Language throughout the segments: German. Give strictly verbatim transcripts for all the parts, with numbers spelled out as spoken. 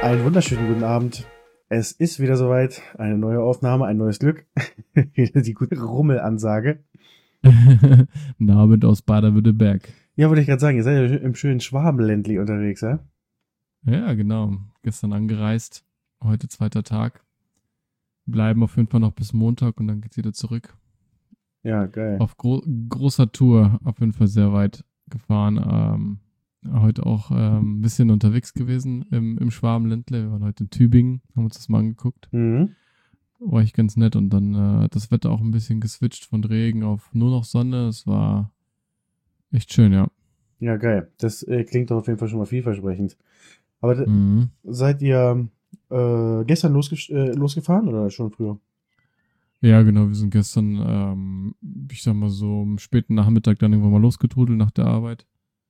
Einen wunderschönen guten Abend. Es ist wieder soweit. Eine neue Aufnahme, ein neues Glück. Wieder die gute Rummelansage. Nabend aus Baden-Württemberg. Ja, wollte ich gerade sagen, ihr seid ja im schönen Schwabenländli unterwegs, ja? Ja, genau. Gestern angereist. Heute zweiter Tag. Bleiben auf jeden Fall noch bis Montag und dann geht's wieder zurück. Ja, geil. Auf gro- großer Tour. Auf jeden Fall sehr weit gefahren. Ähm, heute auch ähm, ein bisschen unterwegs gewesen im, im Schwabenländle. Wir waren heute in Tübingen, haben uns das mal angeguckt. Mhm. War echt ganz nett und dann äh, das Wetter auch ein bisschen geswitcht von Regen auf nur noch Sonne. Es war echt schön, ja. Ja, geil. Das äh, klingt doch auf jeden Fall schon mal vielversprechend. Aber d- Mhm. seid ihr äh, gestern losge äh, losgefahren oder schon früher? Ja, genau, wir sind gestern, ähm, ich sag mal so, am späten Nachmittag dann irgendwann mal losgetrudelt nach der Arbeit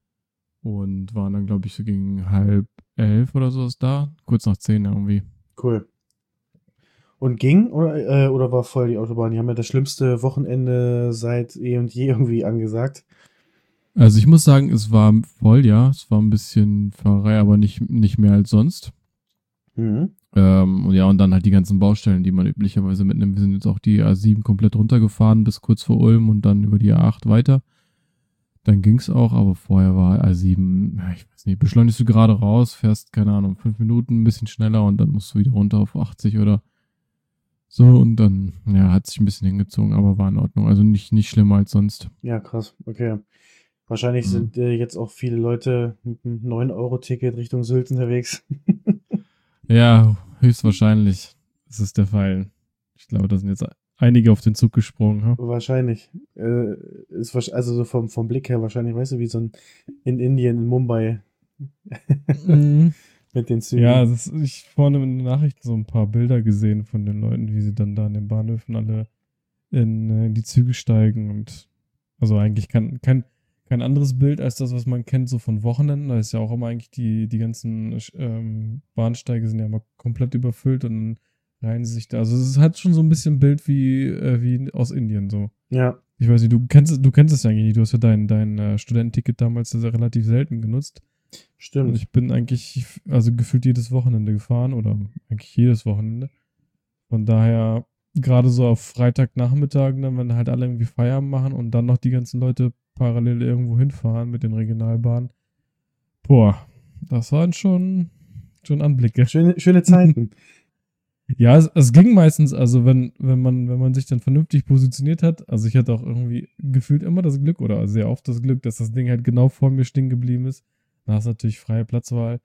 und waren dann, glaube ich, so gegen halb elf oder so ist da, kurz nach zehn irgendwie. Cool. Und ging oder, äh, oder war voll die Autobahn? Die haben ja das schlimmste Wochenende seit eh und je irgendwie angesagt. Also ich muss sagen, es war voll, ja, es war ein bisschen Fahrerei, aber nicht, nicht mehr als sonst. Mhm. Ähm, und ja, und dann halt die ganzen Baustellen, die man üblicherweise mitnimmt. Wir sind jetzt auch die A sieben komplett runtergefahren bis kurz vor Ulm und dann über die A acht weiter. Dann ging's auch, aber vorher war A sieben, ja, ich weiß nicht, beschleunigst du gerade raus, fährst, keine Ahnung, fünf Minuten, ein bisschen schneller und dann musst du wieder runter auf achtzig oder so und dann, ja, hat sich ein bisschen hingezogen, aber war in Ordnung. Also nicht, nicht schlimmer als sonst. Ja, krass. Okay. Wahrscheinlich Mhm. sind äh, jetzt auch viele Leute mit einem neun Euro Ticket Richtung Sylt unterwegs. Ja, höchstwahrscheinlich ist es der Fall. Ich glaube, da sind jetzt einige auf den Zug gesprungen. Ha? Wahrscheinlich. Äh, ist wahrsch- also so vom, vom Blick her wahrscheinlich, weißt du, wie so ein in Indien, in Mumbai Mhm. mit den Ja, Zügen. das, ich vorne in den Nachrichten so ein paar Bilder gesehen von den Leuten, wie sie dann da in den Bahnhöfen alle in, äh, in die Züge steigen und also eigentlich kein, kein, kein anderes Bild als das, was man kennt, so von Wochenenden. Da ist ja auch immer eigentlich die, die ganzen ähm, Bahnsteige sind ja immer komplett überfüllt und dann reihen sie sich da. Also es hat schon so ein bisschen Bild wie, äh, wie aus Indien so. Ja, Ich weiß nicht, du kennst es, du kennst es ja eigentlich nicht. Du hast ja dein, dein äh, Studententicket damals sehr relativ selten genutzt. Und stimmt. ich bin eigentlich, also gefühlt jedes Wochenende gefahren oder eigentlich jedes Wochenende. Von daher, gerade so auf Freitagnachmittagen, dann, wenn halt alle irgendwie Feierabend machen und dann noch die ganzen Leute parallel irgendwo hinfahren mit den Regionalbahnen. Boah, das waren schon, schon Anblicke. Schöne, schöne Zeiten. Ja, es, es ging meistens, also wenn, wenn man, wenn man sich dann vernünftig positioniert hat, also ich hatte auch irgendwie gefühlt immer das Glück oder sehr oft das Glück, dass das Ding halt genau vor mir stehen geblieben ist. Da hast du natürlich freie Platzwahl.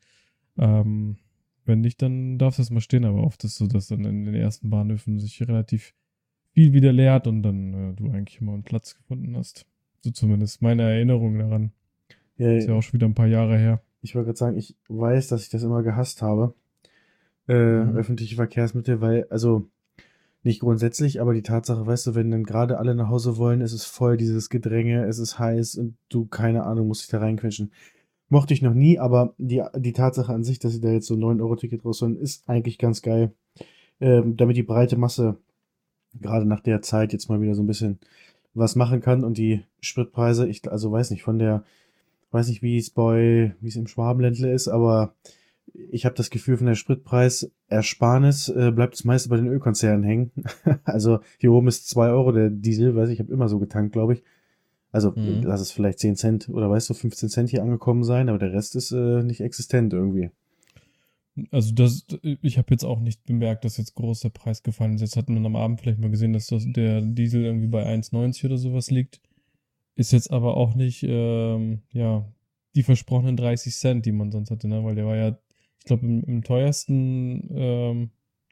Ähm, wenn nicht, dann darfst du es mal stehen, aber oft ist es so, dass dann in den ersten Bahnhöfen sich relativ viel wieder leert und dann äh, du eigentlich immer einen Platz gefunden hast. So zumindest meine Erinnerung daran. Ja, Ist ja auch schon wieder ein paar Jahre her. ich wollte gerade sagen, ich weiß, dass ich das immer gehasst habe. Äh, Mhm. öffentliche Verkehrsmittel, weil, also nicht grundsätzlich, aber die Tatsache, weißt du, wenn dann gerade alle nach Hause wollen, es ist voll dieses Gedränge, es ist heiß und du, keine Ahnung, musst dich da reinquetschen. Mochte ich noch nie, aber die, die Tatsache an sich, dass sie da jetzt so ein neun Euro Ticket rausholen, ist eigentlich ganz geil. Ähm, damit die breite Masse gerade nach der Zeit jetzt mal wieder so ein bisschen was machen kann und die Spritpreise, ich also weiß nicht, von der, weiß nicht, wie es bei, wie es im Schwabenländle ist, aber ich habe das Gefühl, von der Spritpreisersparnis äh, bleibt es meist bei den Ölkonzernen hängen. Also hier oben ist zwei Euro der Diesel, weiß ich, ich habe immer so getankt, glaube ich. Also Mhm. lass es vielleicht zehn Cent oder weißt du, fünfzehn Cent hier angekommen sein, aber der Rest ist äh, nicht existent irgendwie. Also das, ich habe jetzt auch nicht bemerkt, dass jetzt groß der Preis gefallen ist. Jetzt hat man am Abend vielleicht mal gesehen, dass das, der Diesel irgendwie bei eins neunzig oder sowas liegt. Ist jetzt aber auch nicht, ähm, ja, die versprochenen dreißig Cent, die man sonst hatte, ne? Weil der war ja, ich glaube, im, im teuersten, ähm,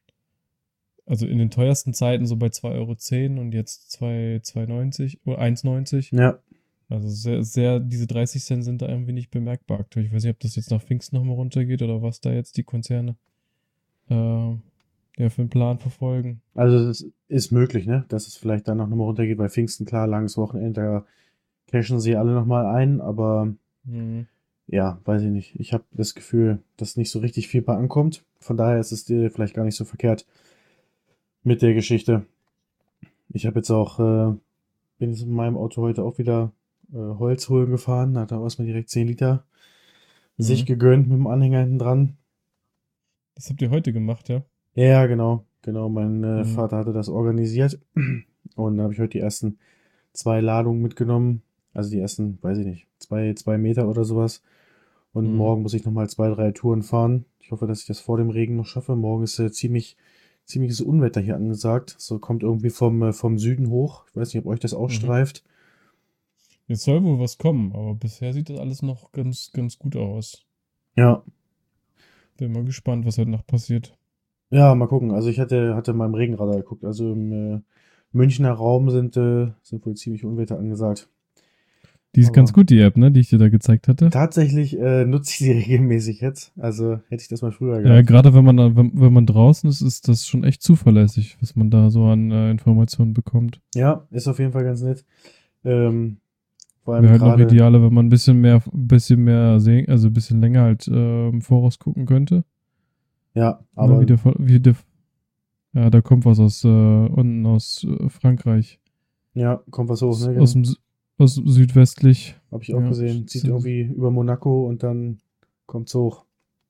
also in den teuersten Zeiten so bei zwei Euro zehn und jetzt zwei zwei neunzig oder eins neunzig. Ja, Also sehr, sehr, diese dreißig Cent sind da irgendwie nicht bemerkbar aktuell. Ich weiß nicht, ob das jetzt nach Pfingsten nochmal runtergeht oder was da jetzt die Konzerne äh, ja, für einen Plan verfolgen. also es ist möglich, ne, dass es vielleicht dann noch mal runtergeht. Bei Pfingsten, klar, langes Wochenende, da cashen sie alle noch mal ein, aber Hm. ja, weiß ich nicht. Ich habe das Gefühl, dass nicht so richtig viel bei ankommt. Von daher ist es dir vielleicht gar nicht so verkehrt mit der Geschichte. Ich habe jetzt auch, äh, bin jetzt in meinem Auto heute auch wieder äh, Holz holen gefahren. Da hat er erstmal direkt zehn Liter sich Hm. gegönnt mit dem Anhänger hinten dran. Das habt ihr heute gemacht, ja? Ja, genau, genau. Mein äh, Mhm. Vater hatte das organisiert und dann habe ich heute die ersten zwei Ladungen mitgenommen. Also die ersten, weiß ich nicht, zwei, zwei Meter oder sowas. Und Mhm. morgen muss ich nochmal zwei, drei Touren fahren. Ich hoffe, dass ich das vor dem Regen noch schaffe. Morgen ist äh, ziemlich, ziemliches Unwetter hier angesagt. So kommt irgendwie vom, äh, vom Süden hoch. Ich weiß nicht, ob euch das auch Mhm. streift. Jetzt soll wohl was kommen, aber bisher sieht das alles noch ganz, ganz gut aus. Ja, Bin mal gespannt, was heute Nacht passiert. ja, mal gucken. Also ich hatte, hatte mal im Regenradar geguckt. Also im äh, Münchner Raum sind, äh, sind wohl ziemlich Unwetter angesagt. Die ist ganz Aber gut, die App, ne, die ich dir da gezeigt hatte. tatsächlich äh, nutze ich sie regelmäßig jetzt. Also hätte ich das mal früher Ja, gehabt. gerade wenn man, da- wenn, wenn man draußen ist, ist das schon echt zuverlässig, was man da so an äh, Informationen bekommt. Ja, ist auf jeden Fall ganz nett. Ähm, vor allem Wäre halt noch gerade, idealer, wenn man ein bisschen mehr, ein bisschen mehr sehen, also ein bisschen länger halt äh, im Voraus gucken könnte. ja, Ne, wie aber der, wie der, ja, da kommt was aus äh, unten aus äh, Frankreich. ja, kommt was hoch, Aus, ne? aus Genau. dem Sü- aus südwestlich. Habe ich auch Ja, gesehen. Zieht sind, irgendwie über Monaco und dann kommt's hoch.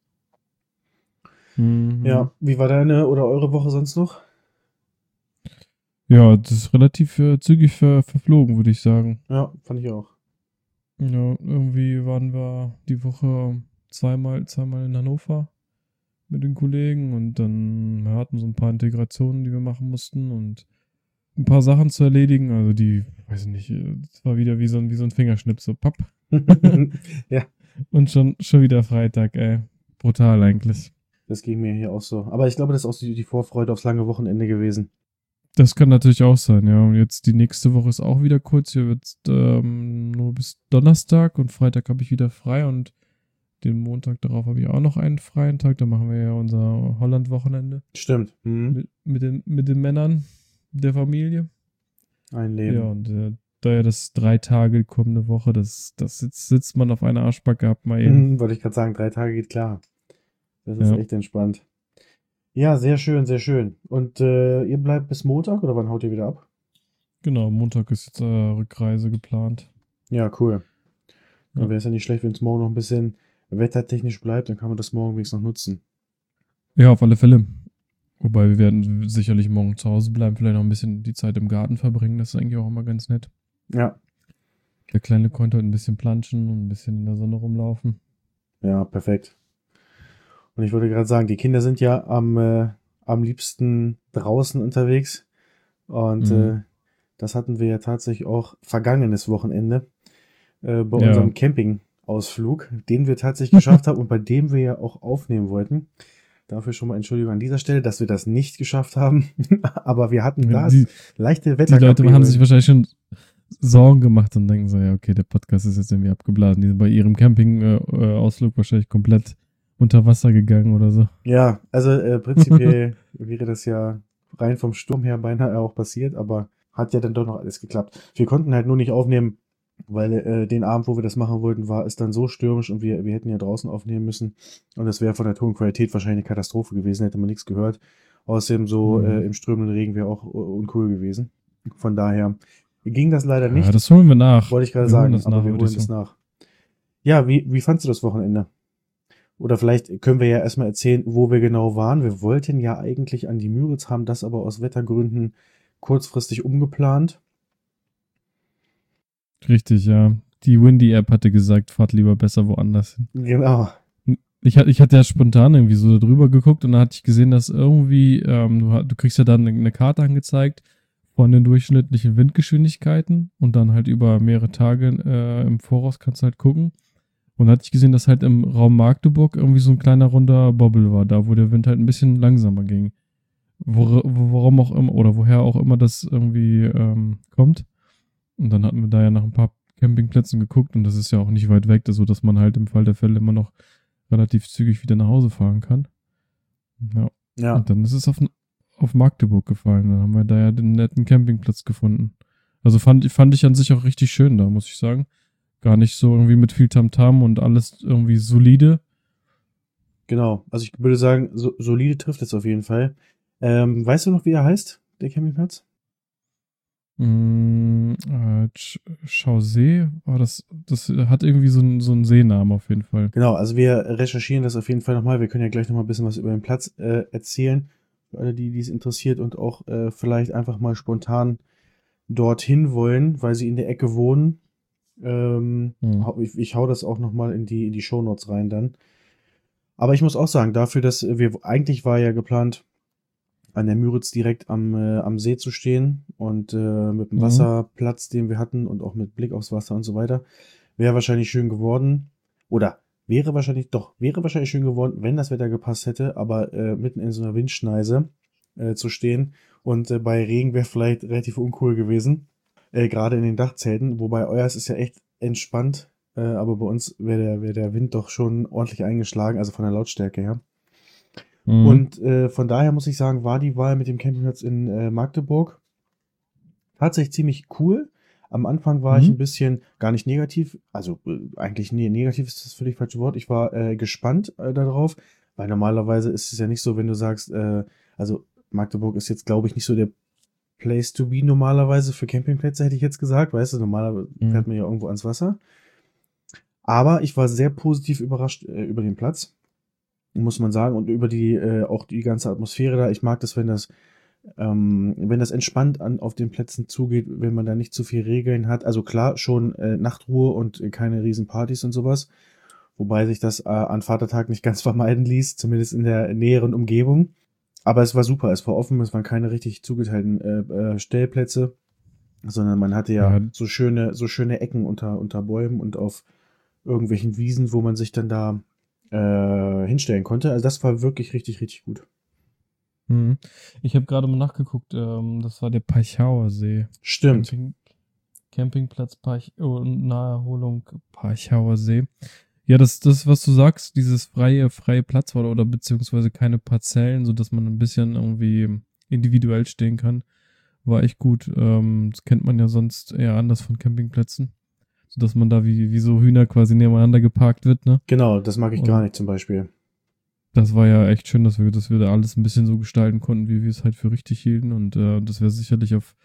mhm. Ja, wie war deine oder eure Woche sonst noch? Ja, das ist relativ äh, zügig ver verflogen, würde ich sagen. Ja, fand ich auch. Ja, irgendwie waren wir die Woche zweimal, zweimal in Hannover mit den Kollegen und dann wir hatten so ein paar Integrationen, die wir machen mussten und ein paar Sachen zu erledigen. Also die, weiß ich nicht, es war wieder wie so ein, wie so ein Fingerschnipp, so papp. Ja, Und schon, schon wieder Freitag, ey. Brutal eigentlich. das ging mir hier auch so. Aber ich glaube, das ist auch die, die Vorfreude aufs lange Wochenende gewesen. Das kann natürlich auch sein, ja. Und jetzt die nächste Woche ist auch wieder kurz. Hier wird ähm, nur bis Donnerstag und Freitag habe ich wieder frei und den Montag darauf habe ich auch noch einen freien Tag. Da machen wir ja unser Holland-Wochenende Stimmt. Mhm. mit, mit, den, mit den Männern der Familie. Ein Ja, Leben. und äh, da ja das drei Tage kommende Woche, das, das sitzt, sitzt man auf einer Arschbacke ab mal eben. Mhm, wollte ich gerade sagen, drei Tage geht klar. Das ist Ja, echt entspannt. Ja, sehr schön, sehr schön. Und äh, ihr bleibt bis Montag oder wann haut ihr wieder ab? genau. Montag ist jetzt äh, Rückreise geplant. Ja, cool. Dann Ja. wäre es ja nicht schlecht, wenn es morgen noch ein bisschen wettertechnisch bleibt, dann kann man das morgen wenigstens noch nutzen. Ja, auf alle Fälle. Wobei wir werden sicherlich morgen zu Hause bleiben, vielleicht noch ein bisschen die Zeit im Garten verbringen. Das ist eigentlich auch immer ganz nett. Ja, Der Kleine konnte heute ein bisschen planschen und ein bisschen in der Sonne rumlaufen. ja, perfekt. Und ich wollte gerade sagen, die Kinder sind ja am, äh, am liebsten draußen unterwegs. Und Mhm. äh, das hatten wir ja tatsächlich auch vergangenes Wochenende äh, bei Ja. unserem Campingausflug, den wir tatsächlich geschafft haben und bei dem wir ja auch aufnehmen wollten. Dafür schon mal Entschuldigung an dieser Stelle, dass wir das nicht geschafft haben. Aber wir hatten da Die, leichte die Leute haben sich Wetterkapriolen. wahrscheinlich schon Sorgen gemacht und denken so, ja, okay, der Podcast ist jetzt irgendwie abgeblasen. Die sind bei ihrem Campingausflug äh, Ausflug wahrscheinlich komplett unter Wasser gegangen oder so. Ja, also äh, prinzipiell wäre das ja rein vom Sturm her beinahe auch passiert, aber hat ja dann doch noch alles geklappt. Wir konnten halt nur nicht aufnehmen, weil äh, den Abend, wo wir das machen wollten, war es dann so stürmisch und wir, wir hätten ja draußen aufnehmen müssen. Und das wäre von der Tonqualität wahrscheinlich eine Katastrophe gewesen, hätte man nichts gehört. Außerdem so äh, Mhm. im strömenden Regen wäre auch äh, uncool gewesen. Von daher ging das leider Ja, nicht, das holen wir nach. wollte ich gerade Wir holen sagen, das aber nach, wir würde ich holen das sagen. nach. Ja, wie, wie fandst du das Wochenende? Oder vielleicht können wir ja erstmal erzählen, wo wir genau waren. Wir wollten ja eigentlich an die Müritz, haben das aber aus Wettergründen kurzfristig umgeplant. Richtig, ja. Die Windy-App hatte gesagt, fahrt lieber besser woanders hin. Genau. Ich, hatte- ich hatte ja spontan irgendwie so drüber geguckt und dann hatte ich gesehen, dass irgendwie, ähm, du, ha- du kriegst ja dann eine, eine Karte angezeigt von den durchschnittlichen Windgeschwindigkeiten und dann halt über mehrere Tage äh, im Voraus kannst du halt gucken. Und dann hatte ich gesehen, dass halt im Raum Magdeburg irgendwie so ein kleiner runder Bobbel war, da wo der Wind halt ein bisschen langsamer ging. Wor warum auch immer, oder woher auch immer das irgendwie ähm, kommt. Und dann hatten wir da ja nach ein paar Campingplätzen geguckt und das ist ja auch nicht weit weg, so dass man halt im Fall der Fälle immer noch relativ zügig wieder nach Hause fahren kann. Ja. Ja, Und dann ist es auf, auf Magdeburg gefallen. Dann haben wir da ja den netten Campingplatz gefunden. Also fand, fand ich an sich auch richtig schön da, muss ich sagen. Gar nicht so irgendwie mit viel Tamtam und alles irgendwie solide. genau. Also ich würde sagen, so, solide trifft es auf jeden Fall. Ähm, weißt du noch, wie er heißt, der Campingplatz? Mm, äh, Ch- Chausee, aber das, das hat irgendwie so einen so einen Seenamen auf jeden Fall. Genau, also wir recherchieren das auf jeden Fall nochmal. Wir können ja gleich nochmal ein bisschen was über den Platz äh, erzählen, für alle, die es interessiert und auch äh, vielleicht einfach mal spontan dorthin wollen, weil sie in der Ecke wohnen. Ähm, Hm. hau- ich, ich hau das auch nochmal in die, in die Shownotes rein dann. Aber ich muss auch sagen, dafür, dass wir, eigentlich war ja geplant, an der Müritz direkt am, äh, am See zu stehen und äh, mit dem Mhm. Wasserplatz, den wir hatten und auch mit Blick aufs Wasser und so weiter, wäre wahrscheinlich schön geworden. Oder wäre wahrscheinlich, doch, wäre wahrscheinlich schön geworden, wenn das Wetter gepasst hätte, aber äh, mitten in so einer Windschneise äh, zu stehen und äh, bei Regen wäre vielleicht relativ uncool gewesen. Äh, gerade in den Dachzelten, wobei euers ist ja echt entspannt, äh, aber bei uns wäre der, wär der Wind doch schon ordentlich eingeschlagen, also von der Lautstärke her. Mhm. Und äh, von daher muss ich sagen, war die Wahl mit dem Campingplatz in äh, Magdeburg tatsächlich ziemlich cool. Am Anfang war ich Mhm. ein bisschen gar nicht negativ, also äh, eigentlich nee, negativ ist das völlig falsche Wort. Ich war äh, gespannt äh, darauf, weil normalerweise ist es ja nicht so, wenn du sagst, äh, also Magdeburg ist jetzt, glaube ich, nicht so der Place to be normalerweise für Campingplätze, hätte ich jetzt gesagt. Weißt du, normalerweise Mhm. fährt man ja irgendwo ans Wasser. Aber ich war sehr positiv überrascht äh, über den Platz, muss man sagen, und über die äh, auch die ganze Atmosphäre da. Ich mag das, wenn das ähm, wenn das entspannt an auf den Plätzen zugeht, wenn man da nicht zu viel Regeln hat. Also klar, schon äh, Nachtruhe und äh, keine Riesenpartys und sowas. Wobei sich das äh, an Vatertag nicht ganz vermeiden ließ, zumindest in der näheren Umgebung. Aber es war super, es war offen, es waren keine richtig zugeteilten äh, äh, Stellplätze, sondern man hatte ja Ja, so schöne, so schöne Ecken unter, unter Bäumen und auf irgendwelchen Wiesen, wo man sich dann da äh, hinstellen konnte. Also das war wirklich richtig, richtig gut. mhm. Ich habe gerade mal nachgeguckt, ähm, das war der Peichauer See. Stimmt. Camping, Campingplatz Peich, oh, Naherholung Peichauer See. Ja, das, das, was du sagst, dieses freie, freie Platzwahl oder beziehungsweise keine Parzellen, so dass man ein bisschen irgendwie individuell stehen kann, war echt gut. Ähm, das kennt man ja sonst eher anders von Campingplätzen. So dass man da wie, wie so Hühner quasi nebeneinander geparkt wird, ne? Genau, das mag ich gar Und nicht zum Beispiel. das war ja echt schön, dass wir, dass wir da alles ein bisschen so gestalten konnten, wie wir es halt für richtig hielten. Und äh, das wäre sicherlich auf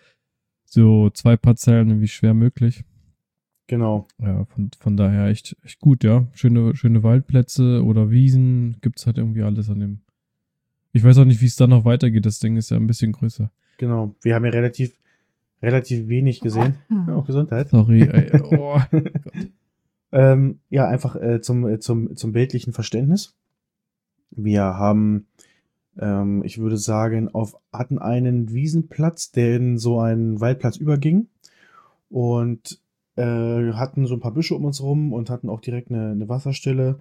so zwei Parzellen irgendwie schwer möglich. Genau. Ja, von, von daher echt, echt gut, ja. Schöne, schöne Waldplätze oder Wiesen, gibt's halt irgendwie alles an dem. Ich weiß auch nicht, wie es dann noch weitergeht. Das Ding ist ja ein bisschen größer. Genau. Wir haben ja relativ, relativ wenig gesehen. Ja, auch Gesundheit. Sorry, ey. Oh. ähm, ja, einfach äh, zum, äh, zum, zum bildlichen Verständnis. Wir haben, ähm, ich würde sagen, auf, hatten einen Wiesenplatz, der in so einen Waldplatz überging und äh, hatten so ein paar Büsche um uns rum und hatten auch direkt eine, eine Wasserstelle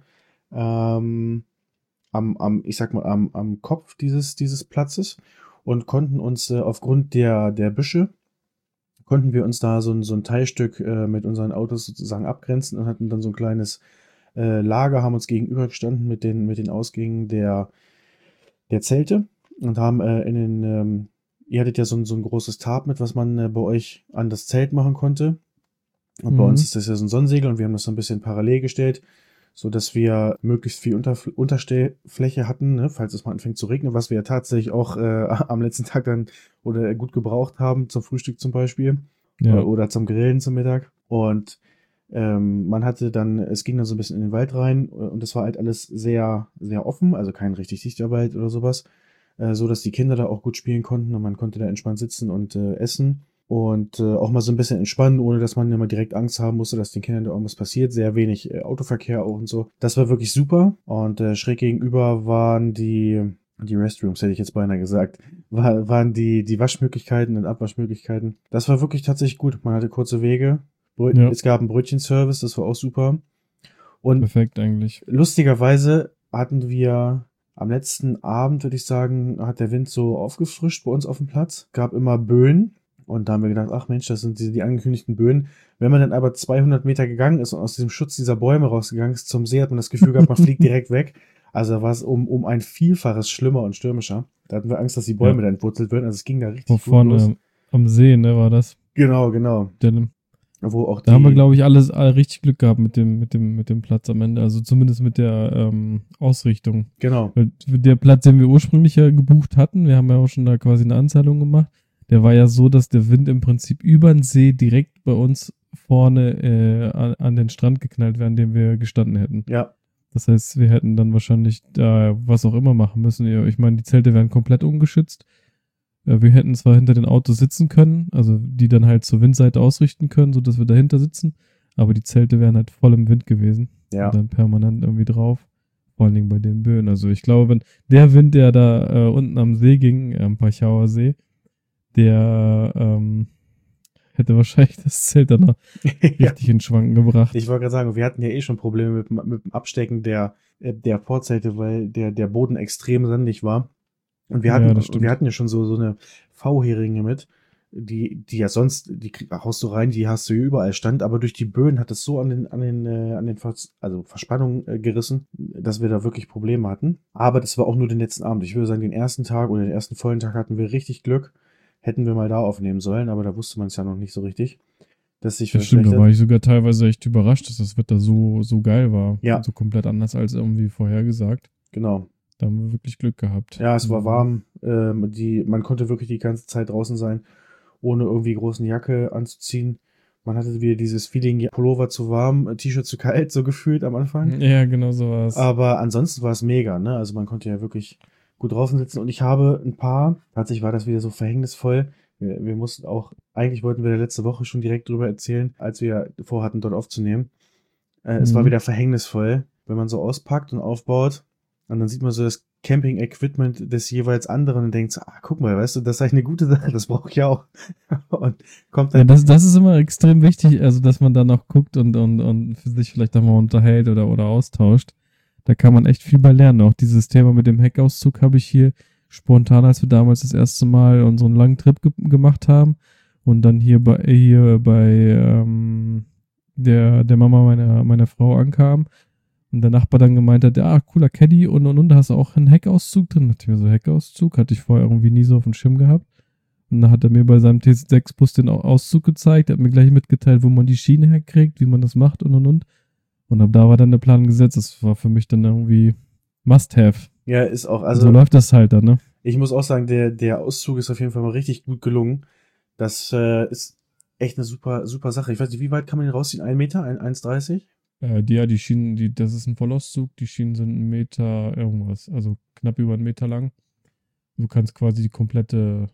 ähm, am, am, ich sag mal, am, am Kopf dieses, dieses Platzes und konnten uns äh, aufgrund der, der Büsche konnten wir uns da so ein, so ein Teilstück äh, mit unseren Autos sozusagen abgrenzen und hatten dann so ein kleines äh, Lager, haben uns gegenübergestanden mit den, mit den Ausgängen der, der Zelte und haben äh, in den, ähm, ihr hattet ja so ein, so ein großes Tarp mit, was man äh, bei euch an das Zelt machen konnte. Und bei uns Mhm. ist das ja so ein Sonnensegel und wir haben das so ein bisschen parallel gestellt, so dass wir möglichst viel Unter Unterstellfläche hatten, ne, falls es mal anfängt zu regnen, was wir ja tatsächlich auch äh, am letzten Tag dann oder gut gebraucht haben, zum Frühstück zum Beispiel äh, Ja. oder zum Grillen zum Mittag. Und ähm, man hatte dann, es ging dann so ein bisschen in den Wald rein äh, und das war halt alles sehr, sehr offen, also kein richtig dichter Wald oder sowas, äh, so dass die Kinder da auch gut spielen konnten und man konnte da entspannt sitzen und äh, essen. Und äh, auch mal so ein bisschen entspannen, ohne dass man immer direkt Angst haben musste, dass den Kindern da irgendwas passiert. Sehr wenig äh, Autoverkehr auch und so. Das war wirklich super. Und äh, schräg gegenüber waren die, die Restrooms, hätte ich jetzt beinahe gesagt, war, waren die, die Waschmöglichkeiten und Abwaschmöglichkeiten. Das war wirklich tatsächlich gut. Man hatte kurze Wege. Brö Ja, es gab einen Brötchenservice, das war auch super. Und perfekt eigentlich. lustigerweise hatten wir am letzten Abend, würde ich sagen, hat der Wind so aufgefrischt bei uns auf dem Platz. Gab immer Böen. Und da haben wir gedacht, ach Mensch, das sind die, die angekündigten Böen. Wenn man dann aber zweihundert Meter gegangen ist und aus diesem Schutz dieser Bäume rausgegangen ist zum See, hat man das Gefühl gehabt, man fliegt direkt weg. Also da war es um, um ein Vielfaches schlimmer und stürmischer. Da hatten wir Angst, dass die Bäume Ja. da entwurzelt werden. Also es ging da Wo richtig gut los. vorne am See, ne, war das. Genau, genau. Der, Wo auch da haben wir, die, glaube ich, alles all richtig Glück gehabt mit dem, mit dem, mit dem Platz am Ende. Also zumindest mit der ähm, Ausrichtung. genau, Weil der Platz, den wir ursprünglich ja gebucht hatten, wir haben ja auch schon da quasi eine Anzahlung gemacht, der war ja so, dass der Wind im Prinzip über den See direkt bei uns vorne äh, an, an den Strand geknallt wäre, an dem wir gestanden hätten. Ja. Das heißt, wir hätten dann wahrscheinlich da was auch immer machen müssen. Ich meine, die Zelte wären komplett ungeschützt. Wir hätten zwar hinter den Autos sitzen können, also die dann halt zur Windseite ausrichten können, sodass wir dahinter sitzen, aber die Zelte wären halt voll im Wind gewesen. Ja. Und dann permanent irgendwie drauf. Vor allen Dingen bei den Böen. Also ich glaube, wenn der Wind, der da äh, unten am See ging, am Pachauer See, der ähm, hätte wahrscheinlich das Zelt dann noch Ja. richtig in Schwanken gebracht. Ich wollte gerade sagen, wir hatten ja eh schon Probleme mit, dem- mit dem Abstecken der, äh, der Vorzelte, weil der, der Boden extrem sandig war. Und wir Ja, hatten, das stimmt. wir hatten ja schon so, so eine V-Heringe mit, die, die ja sonst, die krieg- haust du rein, die hast du hier überall stand, aber durch die Böen hat es so an den, an den, äh, an den Vers also Verspannungen äh, gerissen, dass wir da wirklich Probleme hatten. Aber das war auch nur den letzten Abend. Ich würde sagen, den ersten Tag oder den ersten vollen Tag hatten wir richtig Glück. Hätten wir mal da aufnehmen sollen, aber da wusste man es ja noch nicht so richtig, dass sich Das stimmt, da verschlechtert. war ich sogar teilweise echt überrascht, dass das Wetter so, so geil war. Ja. So komplett anders als irgendwie vorhergesagt. Genau. Da haben wir wirklich Glück gehabt. Ja, es war Mhm. warm. Ähm, die, man konnte wirklich die ganze Zeit draußen sein, ohne irgendwie großen Jacke anzuziehen. Man hatte wieder dieses Feeling, ja, Pullover zu warm, äh, T-Shirt zu kalt, so gefühlt am Anfang. Ja, genau so war es. Aber ansonsten war es mega, ne? Also man konnte ja wirklich gut draußen sitzen. Und ich habe ein paar, tatsächlich war das wieder so verhängnisvoll. Wir, wir mussten auch, eigentlich wollten wir letzte Woche schon direkt drüber erzählen, als wir vorhatten, dort aufzunehmen. Äh, Es war Mhm. wieder verhängnisvoll, wenn man so auspackt und aufbaut. Und dann sieht man so das Camping-Equipment des jeweils anderen und denkt so, ah, guck mal, weißt du, das ist eigentlich eine gute Sache, das brauche ich auch. Und kommt Ja, dann, das, das ist immer extrem wichtig, also dass man da noch guckt und, und, und für sich vielleicht auch mal unterhält oder, oder austauscht. Da kann man echt viel bei lernen. Auch dieses Thema mit dem Heckauszug habe ich hier spontan, als wir damals das erste Mal unseren langen Trip ge gemacht haben und dann hier bei, hier bei ähm, der, der Mama meiner, meiner Frau ankam und der Nachbar dann gemeint hat, ja, cooler Caddy und und und, da hast du auch einen Heckauszug drin. Da dachte ich mir so, Heckauszug? Hatte ich vorher irgendwie nie so auf dem Schirm gehabt. Und dann hat er mir bei seinem T sechs Bus den Au- Auszug gezeigt, hat mir gleich mitgeteilt, wo man die Schiene herkriegt, wie man das macht und und und. Und ab da war dann der Plan gesetzt. Das war für mich dann irgendwie Must-Have. ja, ist auch, Also so also läuft das halt dann, ne? ich muss auch sagen, der, der Auszug ist auf jeden Fall mal richtig gut gelungen. Das äh, ist echt eine super, super Sache. Ich weiß nicht, wie weit kann man den rausziehen? Ein Meter? Ein, eins dreißig? Äh, die, ja, die Schienen, die, das ist ein Vollauszug, die Schienen sind einen Meter irgendwas, also knapp über einen Meter lang. Du kannst quasi die komplette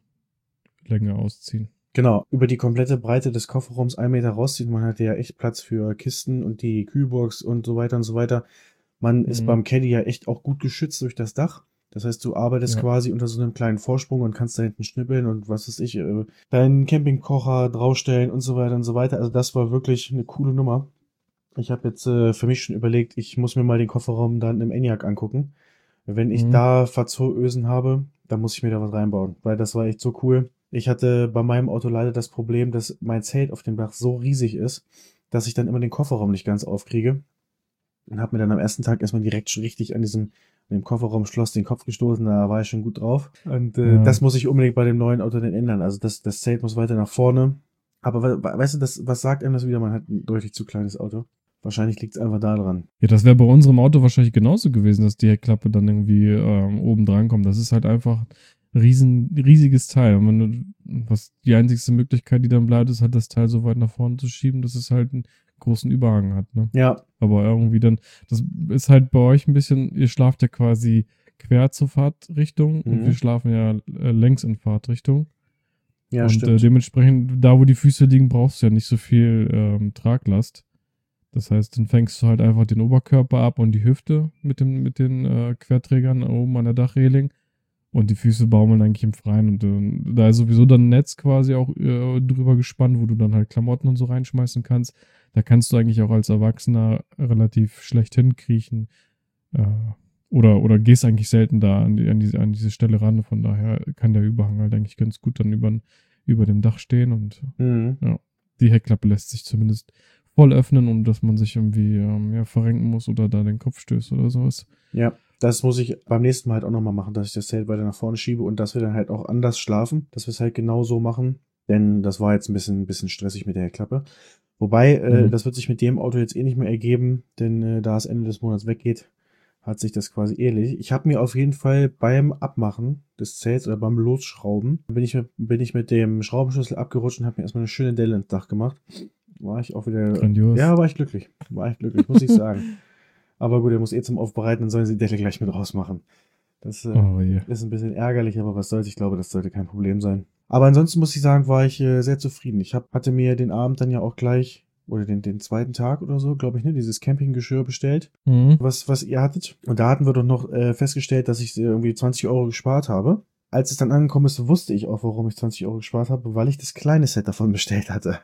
Länge ausziehen. Genau, über die komplette Breite des Kofferraums ein Meter rausziehen. Man hatte ja echt Platz für Kisten und die Kühlbox und so weiter und so weiter. Man ist Mhm. beim Caddy ja echt auch gut geschützt durch das Dach. Das heißt, du arbeitest Ja. quasi unter so einem kleinen Vorsprung und kannst da hinten schnippeln und was weiß ich, äh, deinen Campingkocher draufstellen und so weiter und so weiter. Also das war wirklich eine coole Nummer. Ich habe jetzt äh, für mich schon überlegt, ich muss mir mal den Kofferraum dann im ENIAC angucken. Wenn ich Mhm. da Verzöösen habe, dann muss ich mir da was reinbauen, weil das war echt so cool. Ich hatte bei meinem Auto leider das Problem, dass mein Zelt auf dem Dach so riesig ist, dass ich dann immer den Kofferraum nicht ganz aufkriege. Und habe mir dann am ersten Tag erstmal direkt schon richtig an diesem an dem Kofferraumschloss den Kopf gestoßen, da war ich schon gut drauf. Und äh, Ja. das muss ich unbedingt bei dem neuen Auto dann ändern. Also das, das Zelt muss weiter nach vorne. Aber we we- weißt du, das, was sagt einem das wieder? Man hat ein deutlich zu kleines Auto. Wahrscheinlich liegt es einfach da dran. Ja, das wäre bei unserem Auto wahrscheinlich genauso gewesen, dass die Heckklappe dann irgendwie ähm, oben dran kommt. Das ist halt einfach ein riesen, riesiges Teil. Und wenn du, was die einzigste Möglichkeit, die dann bleibt, ist halt das Teil so weit nach vorne zu schieben, dass es halt einen großen Überhang hat. Ne? Ja, Aber irgendwie dann, das ist halt bei euch ein bisschen, ihr schlaft ja quasi quer zur Fahrtrichtung und Mhm. wir schlafen ja äh, längs in Fahrtrichtung. ja, und äh, stimmt. dementsprechend, da wo die Füße liegen, brauchst du ja nicht so viel ähm, Traglast. Das heißt, dann fängst du halt einfach den Oberkörper ab und die Hüfte mit, dem, mit den äh, Querträgern oben an der Dachreling. Und die Füße baumeln eigentlich im Freien. Und äh, da ist sowieso dann ein Netz quasi auch äh, drüber gespannt, wo du dann halt Klamotten und so reinschmeißen kannst. Da kannst du eigentlich auch als Erwachsener relativ schlecht hinkriechen. Äh, oder, oder gehst eigentlich selten da an, die, an, diese, an diese Stelle ran. Von daher kann der Überhang halt eigentlich ganz gut dann über, über dem Dach stehen. Und Mhm. die Heckklappe lässt sich zumindest voll öffnen, ohne dass man sich irgendwie ähm, ja, verrenken muss oder da den Kopf stößt oder sowas. Ja, das muss ich beim nächsten Mal halt auch nochmal machen, dass ich das Zelt weiter nach vorne schiebe und dass wir dann halt auch anders schlafen, dass wir es halt genau so machen. Denn das war jetzt ein bisschen, ein bisschen stressig mit der Heckklappe. Wobei, äh, Mhm. das wird sich mit dem Auto jetzt eh nicht mehr ergeben, denn äh, da es Ende des Monats weggeht, hat sich das quasi ähnlich. Ich habe mir auf jeden Fall beim Abmachen des Zelts oder beim Losschrauben, bin ich mit, bin ich mit dem Schraubenschlüssel abgerutscht und habe mir erstmal eine schöne Delle ins Dach gemacht. War ich auch wieder... Grandios. Ja, war ich glücklich. War ich glücklich, muss ich sagen. Aber gut, er muss eh zum Aufbereiten, dann sollen sie die Delle gleich mit rausmachen. Das äh, Oh je. ist ein bisschen ärgerlich, aber was soll's. Ich glaube, das sollte kein Problem sein. Aber ansonsten muss ich sagen, war ich äh, sehr zufrieden. Ich hab, hatte mir den Abend dann ja auch gleich, oder den, den zweiten Tag oder so, glaube ich, ne, dieses Campinggeschirr bestellt, Mhm. was, was ihr hattet. Und da hatten wir doch noch äh, festgestellt, dass ich äh, irgendwie zwanzig Euro gespart habe. Als es dann angekommen ist, wusste ich auch, warum ich zwanzig Euro gespart habe, weil ich das kleine Set davon bestellt hatte.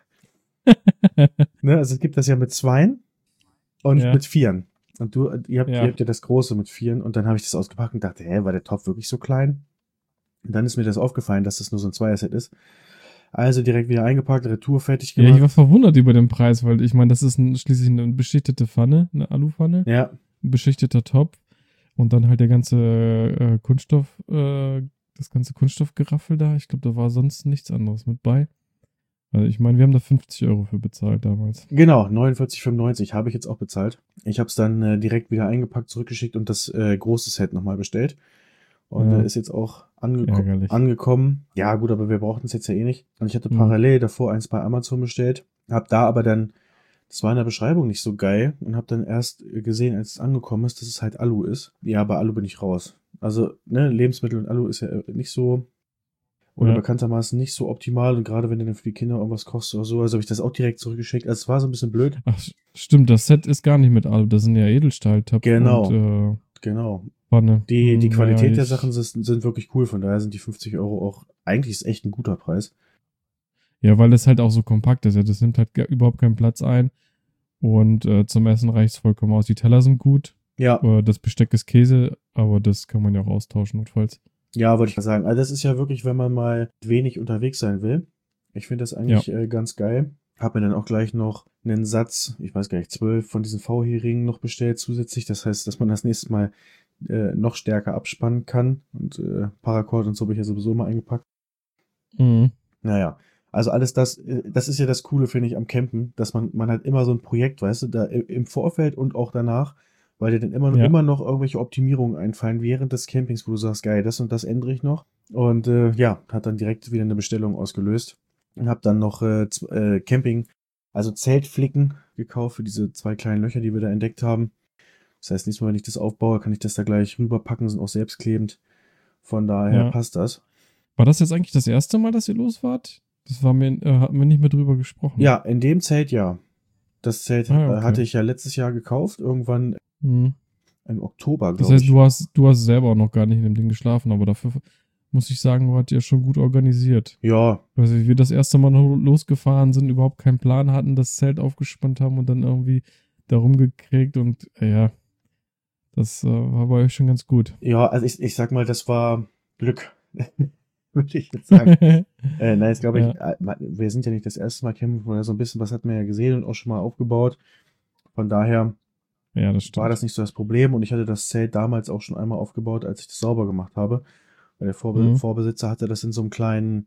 Ne, also es gibt das ja mit Zweien und Ja. mit Vieren. Und du, ihr habt, Ja. ihr habt ja das große mit Vieren und dann habe ich das ausgepackt und dachte, hä, war der Topf wirklich so klein? Und dann ist mir das aufgefallen, dass das nur so ein Zweier-Set ist. Also direkt wieder eingepackt, Retour fertig Ja, ich gemacht. war verwundert über den Preis, weil ich meine, das ist ein, schließlich eine beschichtete Pfanne, eine Alupfanne, Ja, ein beschichteter Topf und dann halt der ganze äh, Kunststoff, äh, das ganze Kunststoffgeraffel da. Ich glaube, da war sonst nichts anderes mit bei. Also ich meine, wir haben da fünfzig Euro für bezahlt damals. genau, neunundvierzig fünfundneunzig habe ich jetzt auch bezahlt. Ich habe es dann äh, direkt wieder eingepackt, zurückgeschickt und das äh, große Set nochmal bestellt. Und Ja. äh, ist jetzt auch angeko Ärgerlich. angekommen. Ja gut, aber wir brauchten es jetzt ja eh nicht. Und ich hatte Mhm. parallel davor eins bei Amazon bestellt. Hab da aber dann, das war in der Beschreibung nicht so geil und habe dann erst gesehen, als es angekommen ist, dass es halt Alu ist. Ja, bei Alu bin ich raus. Also, ne, Lebensmittel und Alu ist ja nicht so, oder Ja. bekanntermaßen nicht so optimal. Und gerade wenn du dann für die Kinder irgendwas kochst oder so, also habe ich das auch direkt zurückgeschickt. Also es war so ein bisschen blöd. Ach, stimmt, das Set ist gar nicht mit Alu, das sind ja Edelstahltöpfe Genau. und äh, Genau. Pfanne. Die, die Hm, Qualität ja, der ich- Sachen sind, sind wirklich cool. Von daher sind die fünfzig Euro auch, eigentlich ist echt ein guter Preis. Ja, weil das halt auch so kompakt ist. Ja, das nimmt halt gar- überhaupt keinen Platz ein. Und äh, zum Essen reicht es vollkommen aus. Die Teller sind gut. Ja, Äh, das Besteck ist Käse, aber das kann man ja auch austauschen, notfalls. ja, wollte ich mal sagen. Also das ist ja wirklich, wenn man mal wenig unterwegs sein will. Ich finde das eigentlich äh, ganz geil. Hab mir dann auch gleich noch einen Satz, ich weiß gar nicht, zwölf von diesen V-Heringen noch bestellt zusätzlich. Das heißt, dass man das nächste Mal äh, noch stärker abspannen kann. Und äh, Paracord und so habe ich ja sowieso mal eingepackt. Mhm. Naja, also alles das, äh, das ist ja das Coole, finde ich, am Campen, dass man, man hat immer so ein Projekt, weißt du, da i- im Vorfeld und auch danach, weil dir dann immer, Ja. immer noch irgendwelche Optimierungen einfallen während des Campings, wo du sagst, geil, das und das ändere ich noch. Und äh, ja, hat dann direkt wieder eine Bestellung ausgelöst. Und hab dann noch äh, z- äh, Camping, also Zeltflicken gekauft für diese zwei kleinen Löcher, die wir da entdeckt haben. Das heißt, nächstes Mal, wenn ich das aufbaue, kann ich das da gleich rüberpacken, sind auch selbstklebend. Von daher Ja. passt das. War das jetzt eigentlich das erste Mal, dass ihr los wart? Das war mir, äh, hatten wir nicht mehr drüber gesprochen. Ja, in dem Zelt ja. Das Zelt Ah, äh, okay. hatte ich ja letztes Jahr gekauft, irgendwann Mhm. im Oktober, Das glaube heißt, ich. du hast, du hast selber auch noch gar nicht in dem Ding geschlafen, aber dafür muss ich sagen, wart ihr schon gut organisiert. Ja, Also, wie wir das erste Mal noch losgefahren sind, überhaupt keinen Plan hatten, das Zelt aufgespannt haben und dann irgendwie da rumgekriegt und äh, ja, das äh, war bei euch schon ganz gut. ja, also ich, ich sag mal, das war Glück, würde ich jetzt sagen. äh, nein, jetzt glaube ich, Ja. äh, wir sind ja nicht das erste Mal campen, oder so ein bisschen was hat man ja gesehen und auch schon mal aufgebaut. Von daher Ja, das stimmt. war das nicht so das Problem und ich hatte das Zelt damals auch schon einmal aufgebaut, als ich das sauber gemacht habe. Weil der Vorbe Mhm. Vorbesitzer hatte das in so einem kleinen,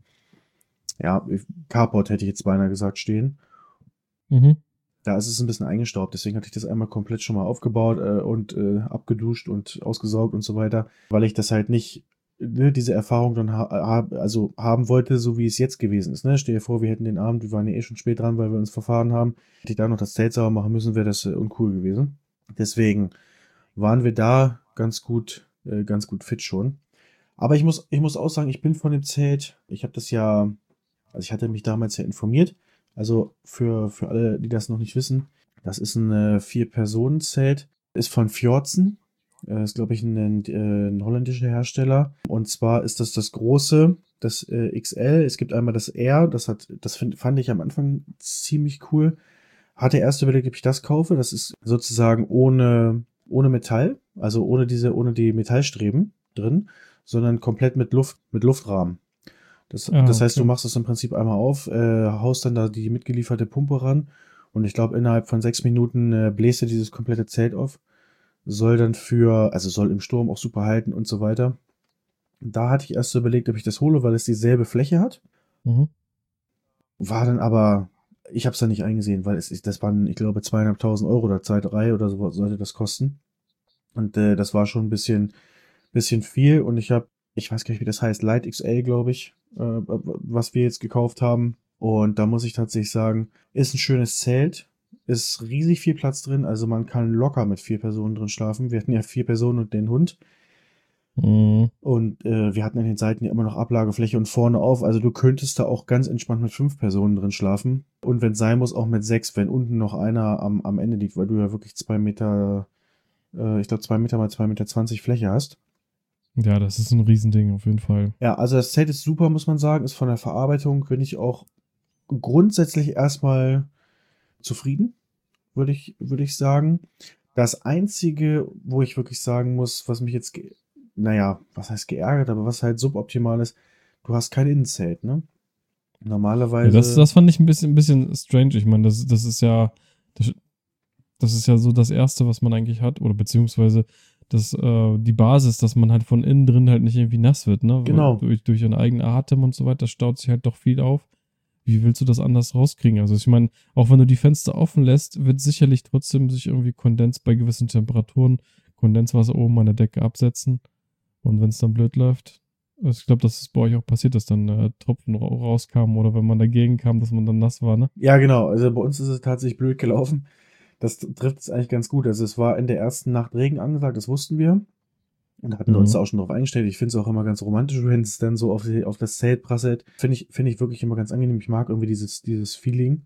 ja, Carport hätte ich jetzt beinahe gesagt, stehen. Mhm. Da ist es ein bisschen eingestaubt, deswegen hatte ich das einmal komplett schon mal aufgebaut äh, und äh, abgeduscht und ausgesaugt und so weiter, weil ich das halt nicht, ne, diese Erfahrung dann ha ha also haben wollte, so wie es jetzt gewesen ist. Ne? Stell dir vor, wir hätten den Abend, wir waren ja eh schon spät dran, weil wir uns verfahren haben, hätte ich da noch das Zelt sauber machen müssen, wäre das äh, uncool gewesen. Deswegen waren wir da ganz gut, äh, ganz gut fit schon. Aber ich muss, ich muss auch sagen, ich bin von dem Zelt, ich habe das ja, also ich hatte mich damals ja informiert. Also für, für alle, die das noch nicht wissen, das ist ein äh, Vier-Personen-Zelt, ist von Fjordsen, äh, ist glaube ich ein, äh, ein holländischer Hersteller. Und zwar ist das das große, das äh, X L. Es gibt einmal das R, das hat, das find, fand ich am Anfang ziemlich cool. Hatte erst überlegt, ob ich das kaufe. Das ist sozusagen ohne, ohne Metall, also ohne diese, ohne die Metallstreben drin, sondern komplett mit Luft, mit Luftrahmen. Das, Ah, das heißt, okay. du machst es im Prinzip einmal auf, äh, haust dann da die mitgelieferte Pumpe ran und ich glaube, innerhalb von sechs Minuten äh, bläst er dieses komplette Zelt auf. Soll dann für, also soll im Sturm auch super halten und so weiter. Da hatte ich erst so überlegt, ob ich das hole, weil es dieselbe Fläche hat. Mhm. War dann aber, ich habe es dann nicht eingesehen, weil es ist, das waren, ich glaube, zweieinhalbtausend Euro oder zwei, drei oder so sollte das kosten. Und äh, das war schon ein bisschen, bisschen viel. Und ich habe, ich weiß gar nicht, wie das heißt, Light X L, glaube ich, äh, was wir jetzt gekauft haben. Und da muss ich tatsächlich sagen, ist ein schönes Zelt, ist riesig viel Platz drin. Also man kann locker mit vier Personen drin schlafen. Wir hatten ja vier Personen und den Hund. Mhm. Und äh, wir hatten an den Seiten ja immer noch Ablagefläche und vorne auf. Also du könntest da auch ganz entspannt mit fünf Personen drin schlafen. Und wenn es sein muss, auch mit sechs, wenn unten noch einer am, am Ende liegt, weil du ja wirklich zwei Meter, äh, ich glaube zwei Meter mal zwei Meter zwanzig Fläche hast. Ja, das ist ein Riesending auf jeden Fall. Ja, also das Zelt ist super, muss man sagen. Ist von der Verarbeitung, bin ich auch grundsätzlich erstmal zufrieden, würde ich, würde ich sagen. Das Einzige, wo ich wirklich sagen muss, was mich jetzt, ge- naja, was heißt geärgert, aber was halt suboptimal ist, du hast kein Innenzelt, ne? Ja, das, Normalerweise, das fand ich ein bisschen, ein bisschen strange. Ich meine, das, das ist ja, das, das ist ja so das Erste, was man eigentlich hat, oder beziehungsweise das, äh, die Basis, dass man halt von innen drin halt nicht irgendwie nass wird, ne? Weil genau, Durch, durch einen eigenen Atem und so weiter staut sich halt doch viel auf. Wie willst du das anders rauskriegen? Also ich meine, auch wenn du die Fenster offen lässt, wird sicherlich trotzdem sich irgendwie Kondens bei gewissen Temperaturen, Kondenswasser oben an der Decke absetzen. Und wenn es dann blöd läuft, also ich glaube, das ist bei euch auch passiert, dass dann äh, Tropfen ra- rauskamen oder wenn man dagegen kam, dass man dann nass war, ne? ja, genau. Also bei uns ist es tatsächlich blöd gelaufen. Das trifft es eigentlich ganz gut. Also es war in der ersten Nacht Regen angesagt, das wussten wir. Und da hatten wir uns Mhm. da auch schon drauf eingestellt. Ich finde es auch immer ganz romantisch, wenn es dann so auf, die, auf das Zelt prasselt. Finde ich, finde ich wirklich immer ganz angenehm. Ich mag irgendwie dieses, dieses Feeling.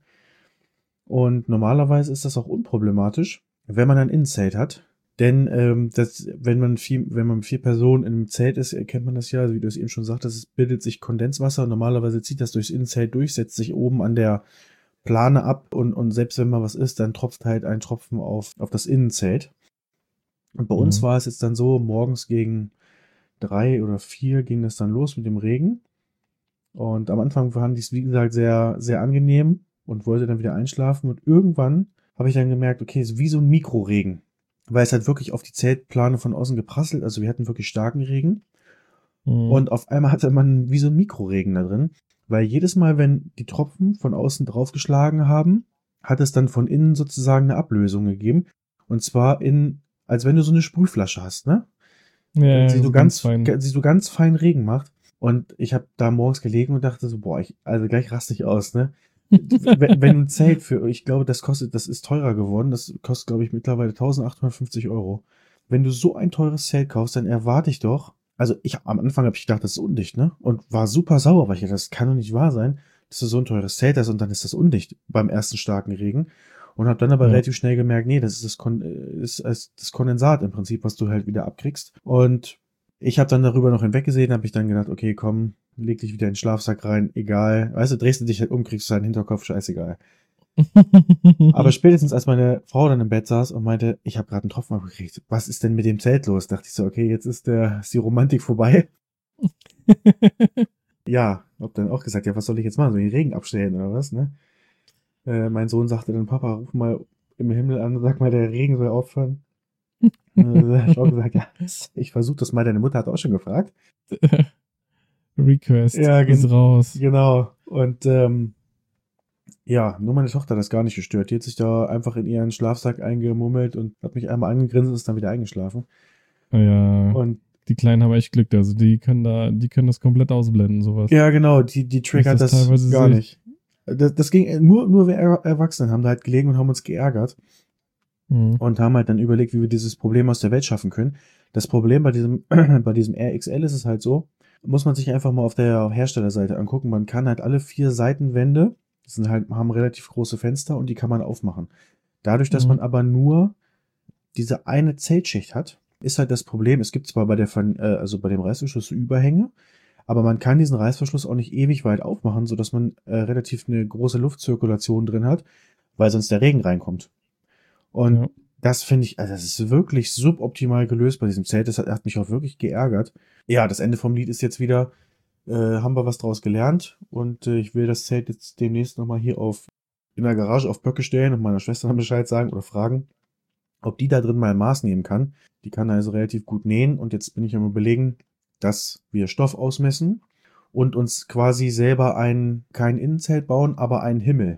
Und normalerweise ist das auch unproblematisch, wenn man ein Innenzelt hat. Denn ähm, das, wenn man vier, wenn man mit vier Personen in einem Zelt ist, erkennt man das ja, also wie du es eben schon sagtest, es bildet sich Kondenswasser und normalerweise zieht das durchs Innenzelt durch, setzt sich oben an der Plane ab und, und selbst wenn mal was ist, dann tropft halt ein Tropfen auf, auf das Innenzelt. Und bei uns Mhm. war es jetzt dann so, morgens gegen drei oder vier ging das dann los mit dem Regen. Und am Anfang fand ich es, wie gesagt, sehr, sehr angenehm und wollte dann wieder einschlafen. Und irgendwann habe ich dann gemerkt, okay, es ist wie so ein Mikroregen. Weil es hat wirklich auf die Zeltplane von außen geprasselt. Also wir hatten wirklich starken Regen. Mhm. Und auf einmal hatte man wie so ein Mikroregen da drin. Weil jedes Mal, wenn die Tropfen von außen draufgeschlagen haben, hat es dann von innen sozusagen eine Ablösung gegeben. Und zwar in, als wenn du so eine Sprühflasche hast, ne? Ja, Sie ja, so so ganz ganz, fein. sie so ganz fein Regen macht. Und ich habe da morgens gelegen und dachte so, boah, ich, also gleich raste ich aus, ne? Wenn, wenn ein Zelt für, ich glaube, das kostet, das ist teurer geworden, das kostet, glaube ich, mittlerweile eintausendachthundertfünfzig Euro. Wenn du so ein teures Zelt kaufst, dann erwarte ich doch, also ich am Anfang habe ich gedacht, das ist undicht, ne? Und war super sauer, weil ich dachte, das kann doch nicht wahr sein, dass du so ein teures Zelt hast und dann ist das undicht beim ersten starken Regen. Und habe dann aber Ja. relativ schnell gemerkt, nee, das ist das, Kon äh, ist, ist das Kondensat im Prinzip, was du halt wieder abkriegst. Und ich habe dann darüber noch hinweggesehen, habe ich dann gedacht, okay, komm, leg dich wieder in den Schlafsack rein, egal. Weißt du, drehst du dich halt um, kriegst du deinen Hinterkopf, scheißegal. Aber spätestens als meine Frau dann im Bett saß und meinte, ich habe gerade einen Tropfen abgekriegt, was ist denn mit dem Zelt los? Dachte ich so, okay, jetzt ist der, ist die Romantik vorbei. Ja, hab dann auch gesagt, ja, was soll ich jetzt machen? Soll ich den Regen abstellen oder was, ne? Äh, mein Sohn sagte dann, Papa, ruf mal im Himmel an und sag mal, der Regen soll aufhören. Äh, da hab ich auch gesagt, ja, ich versuche das mal, deine Mutter hat auch schon gefragt. Request Ja, ist gen raus. genau. Und ähm, ja, nur meine Tochter hat das gar nicht gestört. Die hat sich da einfach in ihren Schlafsack eingemummelt und hat mich einmal angegrinst und ist dann wieder eingeschlafen. Ja, Und die Kleinen haben echt Glück. Also die können da, die können das komplett ausblenden, sowas. ja, genau, die, die Wenn ich triggert das das teilweise gar sehe. nicht. Das, das ging nur, nur wir Er- Erwachsenen haben da halt gelegen und haben uns geärgert Mhm. und haben halt dann überlegt, wie wir dieses Problem aus der Welt schaffen können. Das Problem bei diesem, bei diesem R X L ist es halt so, muss man sich einfach mal auf der Herstellerseite angucken. Man kann halt alle vier Seitenwände, das sind halt, haben relativ große Fenster und die kann man aufmachen. Dadurch, dass Mhm. man aber nur diese eine Zeltschicht hat, ist halt das Problem, es gibt zwar bei der, Ver- äh, also bei dem Reißverschluss so Überhänge, aber man kann diesen Reißverschluss auch nicht ewig weit aufmachen, sodass man äh, relativ eine große Luftzirkulation drin hat, weil sonst der Regen reinkommt. Und Ja. das finde ich, also das ist wirklich suboptimal gelöst bei diesem Zelt. Das hat, hat mich auch wirklich geärgert. Ja, das Ende vom Lied ist jetzt wieder, äh, haben wir was draus gelernt und äh, ich will das Zelt jetzt demnächst nochmal hier auf in der Garage auf Böcke stellen und meiner Schwester dann Bescheid sagen oder fragen, ob die da drin mal ein Maß nehmen kann. Die kann also relativ gut nähen und jetzt bin ich am Überlegen, dass wir Stoff ausmessen und uns quasi selber ein, kein Innenzelt bauen, aber einen Himmel.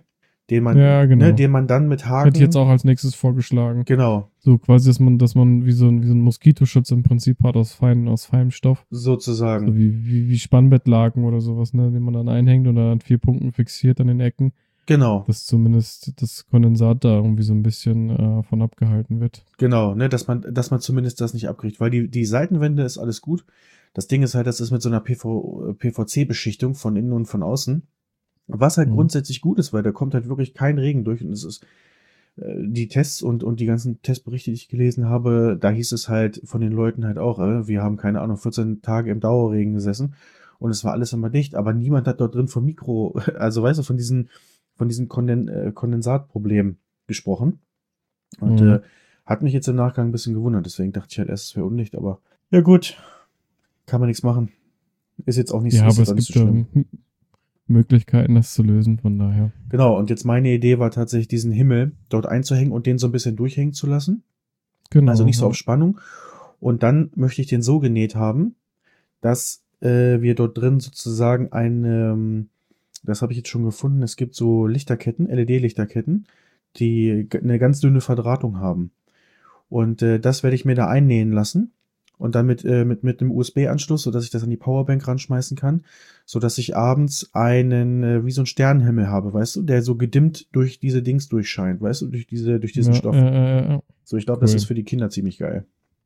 den man, Ja, genau. ne, den man dann mit Haken. Hätte ich jetzt auch als nächstes vorgeschlagen. Genau. So quasi, dass man, dass man wie so ein, wie so ein Moskitoschutz im Prinzip hat aus feinem, aus feinem Stoff. Sozusagen. So wie, wie, wie Spannbettlaken oder sowas, ne, den man dann einhängt und dann an vier Punkten fixiert an den Ecken. Genau. Dass zumindest das Kondensat da irgendwie so ein bisschen äh, von abgehalten wird. Genau, ne, dass man, dass man zumindest das nicht abkriegt, weil die, die Seitenwände ist alles gut. Das Ding ist halt, das ist mit so einer P V, P V C-Beschichtung von innen und von außen. Was halt Mhm. grundsätzlich gut ist, weil da kommt halt wirklich kein Regen durch und es ist, äh, die Tests und, und die ganzen Testberichte, die ich gelesen habe, da hieß es halt von den Leuten halt auch, äh, wir haben keine Ahnung, vierzehn Tage im Dauerregen gesessen und es war alles immer dicht, aber niemand hat dort drin vom Mikro, also weißt du, von diesen, von diesem Konden, äh, Kondensatproblem gesprochen. Und Mhm. äh, hat mich jetzt im Nachgang ein bisschen gewundert, deswegen dachte ich halt erst, es wäre Unlicht, aber ja gut, kann man nichts machen. Ist jetzt auch nicht Ja, so, ist aber jetzt es auch nicht gibt so schlimm. ähm, Möglichkeiten, das zu lösen, von daher. Genau, und jetzt meine Idee war tatsächlich, diesen Himmel dort einzuhängen und den so ein bisschen durchhängen zu lassen. Genau. Also nicht so ja. auf Spannung. Und dann möchte ich den so genäht haben, dass äh, wir dort drin sozusagen eine, ähm, das habe ich jetzt schon gefunden, es gibt so Lichterketten, L E D-Lichterketten, die g- eine ganz dünne Verdrahtung haben. Und äh, das werde ich mir da einnähen lassen und dann mit, äh, mit, mit einem U S B-Anschluss, sodass ich das an die Powerbank ranschmeißen kann, sodass ich abends einen, äh, wie so einen Sternenhimmel habe, weißt du, der so gedimmt durch diese Dings durchscheint, weißt du, durch diese, durch diesen ja, Stoff. äh, äh, äh. So, ich glaube, cool. das ist für die Kinder ziemlich geil.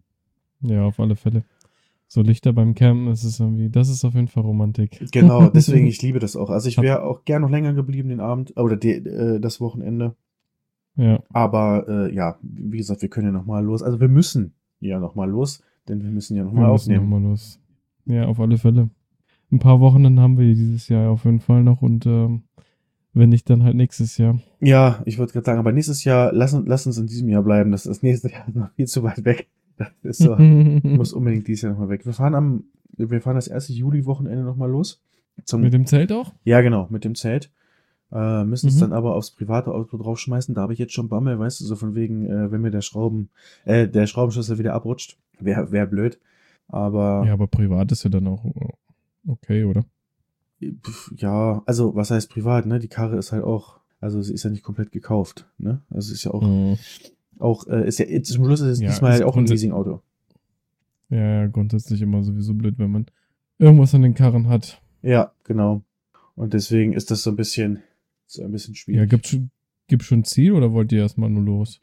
Ja, auf alle Fälle. So Lichter beim Campen, das ist irgendwie, das ist auf jeden Fall Romantik. Genau, deswegen, ich liebe das auch. Also ich wäre auch gern noch länger geblieben den Abend, oder die, äh, das Wochenende. Ja, Aber äh, ja, wie gesagt, wir können ja noch mal los. Also wir müssen ja noch mal los, denn wir müssen ja noch wir mal müssen aufnehmen. nochmal los. Ja, auf alle Fälle. Ein paar Wochen dann haben wir dieses Jahr auf jeden Fall noch und ähm, wenn nicht, dann halt nächstes Jahr. Ja, ich wollte gerade sagen, aber nächstes Jahr, lass, uns- lass uns in diesem Jahr bleiben. Das, das nächste Jahr ist noch viel zu weit weg. Das ist so, muss unbedingt dieses Jahr nochmal weg. Wir fahren am, wir fahren das erste Juli-Wochenende nochmal los. Zum, Mit dem Zelt auch? ja, genau, mit dem Zelt. Äh, müssen es Mhm. dann aber aufs private Auto draufschmeißen. Da habe ich jetzt schon Bammel, weißt du, so von wegen, äh, wenn mir der Schrauben, äh, der Schraubenschlüssel wieder abrutscht. Wäre wär blöd. Aber Ja, aber privat ist ja dann auch okay, oder? pf, ja, also was heißt privat, ne? Die Karre ist halt auch, also sie ist ja nicht komplett gekauft, ne? Also sie ist ja auch, Mhm. auch, äh, ist ja, zum Schluss ist es Ja, diesmal ist auch ein grundsä- Leasing-Auto. Ja, ja, grundsätzlich immer sowieso blöd, wenn man irgendwas an den Karren hat. Ja, genau. Und deswegen ist das so ein bisschen, so ein bisschen Ja, schwierig. gibt's schon, gibt's schon ein Ziel oder wollt ihr erstmal nur los?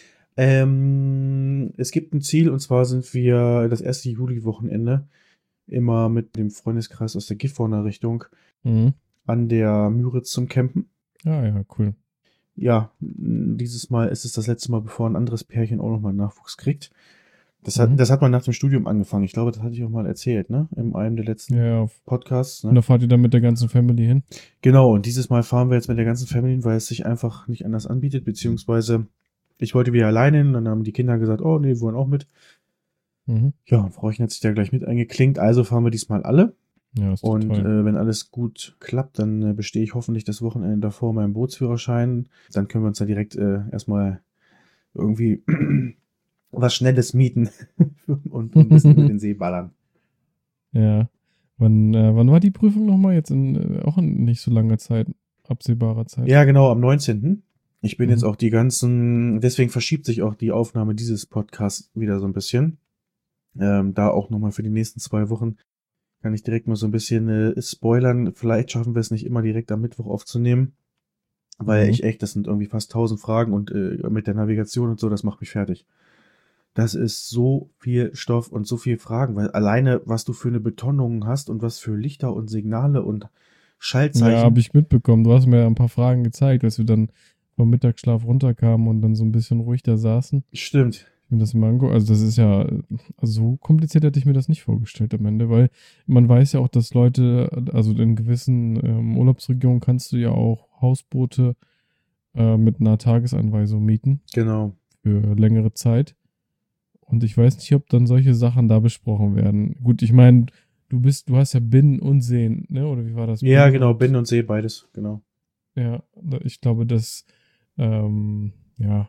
Ähm, es gibt ein Ziel und zwar sind wir das erste Juli-Wochenende immer mit dem Freundeskreis aus der Gifhorner Richtung Mhm. an der Müritz zum Campen. Ah, ja, cool. Ja, m, dieses Mal ist es das letzte Mal, bevor ein anderes Pärchen auch nochmal Nachwuchs kriegt. Das hat, Mhm. das hat man nach dem Studium angefangen. Ich glaube, das hatte ich auch mal erzählt, ne? In einem der letzten Ja, ja. auf- Podcasts, Und ne? da fahrt ihr dann mit der ganzen Family hin? Genau, und dieses Mal fahren wir jetzt mit der ganzen Family, weil es sich einfach nicht anders anbietet, beziehungsweise ich wollte wieder alleine hin, dann haben die Kinder gesagt, oh nee, wir wollen auch mit. Mhm. Ja, und Frauchen hat sich da gleich mit eingeklinkt, also fahren wir diesmal alle. Ja, ist doch Und toll. äh, wenn alles gut klappt, dann äh, bestehe ich hoffentlich das Wochenende davor meinen Bootsführerschein. Dann können wir uns da direkt äh, erstmal irgendwie was Schnelles mieten und, und ein bisschen über den See ballern. Ja. Wann, äh, wann war die Prüfung nochmal? Jetzt in äh, auch in nicht so langer Zeit, absehbarer Zeit. Ja, genau, am neunzehnten Ich bin Mhm. jetzt auch die ganzen, deswegen verschiebt sich auch die Aufnahme dieses Podcasts wieder so ein bisschen. Ähm, da auch nochmal für die nächsten zwei Wochen kann ich direkt mal so ein bisschen äh, spoilern. Vielleicht schaffen wir es nicht immer direkt am Mittwoch aufzunehmen, weil Mhm. ich echt, das sind irgendwie fast tausend Fragen und äh, mit der Navigation und so, das macht mich fertig. Das ist so viel Stoff und so viel Fragen, weil alleine, was du für eine Betonung hast und was für Lichter und Signale und Schaltzeichen. Ja, habe ich mitbekommen. Du hast mir ja ein paar Fragen gezeigt, als wir dann vom Mittagsschlaf runterkamen und dann so ein bisschen ruhig da saßen. Stimmt. Ich mir das mal angucke. Also das ist ja, also so kompliziert hätte ich mir das nicht vorgestellt am Ende, weil man weiß ja auch, dass Leute, also in gewissen ähm, Urlaubsregionen kannst du ja auch Hausboote äh, mit einer Tagesanweisung mieten Genau. für längere Zeit. Und ich weiß nicht, ob dann solche Sachen da besprochen werden. Gut, ich meine, du bist, du hast ja Binnen und Seen, ne? Oder wie war das? Ja, Binnen genau, und- Binnen und See, beides, genau. Ja, da- ich glaube, dass, ähm, ja,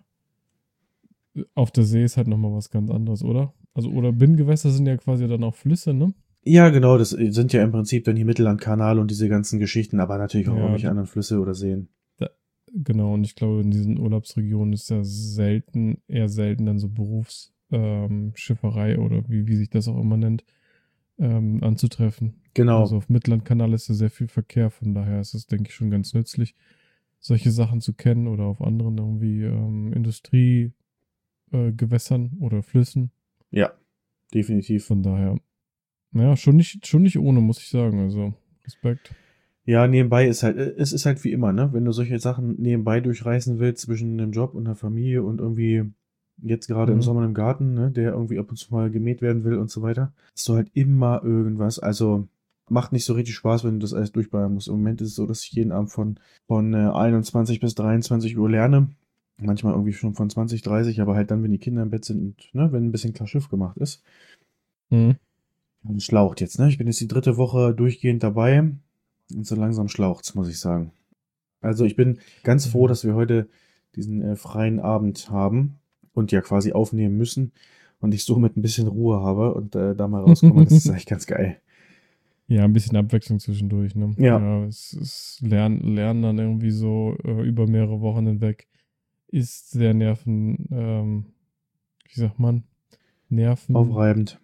auf der See ist halt nochmal was ganz anderes, oder? Also, oder Binnengewässer sind ja quasi dann auch Flüsse, ne? Ja, genau, das sind ja im Prinzip dann die Mittellandkanal und diese ganzen Geschichten, aber natürlich auch Ja, irgendwelche d- anderen Flüsse oder Seen. genau, und ich glaube, in diesen Urlaubsregionen ist ja selten, eher selten dann so Berufsschifferei ähm, Schifferei oder wie, wie sich das auch immer nennt, ähm, anzutreffen. Genau. Also auf Mittellandkanal ist ja sehr viel Verkehr, von daher ist es, denke ich, schon ganz nützlich, solche Sachen zu kennen oder auf anderen irgendwie ähm, Industriegewässern äh, Gewässern oder Flüssen. Ja, definitiv. Von daher, naja, schon nicht, schon nicht ohne, muss ich sagen. Also Respekt. Ja, nebenbei ist halt, es ist halt wie immer, ne? Wenn du solche Sachen nebenbei durchreißen willst zwischen einem Job und der Familie und irgendwie jetzt gerade im Mhm. Sommer im Garten, ne, der irgendwie ab und zu mal gemäht werden will und so weiter, hast du halt immer irgendwas. Also macht nicht so richtig Spaß, wenn du das alles durchballern musst. Im Moment ist es so, dass ich jeden Abend von, von äh, einundzwanzig bis dreiundzwanzig Uhr lerne. Manchmal irgendwie schon von zwanzig, dreißig, aber halt dann, wenn die Kinder im Bett sind und ne, wenn ein bisschen klar Schiff gemacht ist. Mhm. Und schlaucht jetzt, ne? Ich bin jetzt die dritte Woche durchgehend dabei und so langsam schlaucht's, muss ich sagen. Also ich bin ganz froh, Ja. dass wir heute diesen äh, freien Abend haben und ja quasi aufnehmen müssen und ich somit ein bisschen Ruhe habe und äh, da mal rauskomme. Das ist eigentlich ganz geil. Ja, ein bisschen Abwechslung zwischendurch, ne? Ja, Ja, es ist Lernen, Lernen dann irgendwie so äh, über mehrere Wochen hinweg ist sehr nerven, ähm, wie sagt man, nervenaufreibend. aufreibend.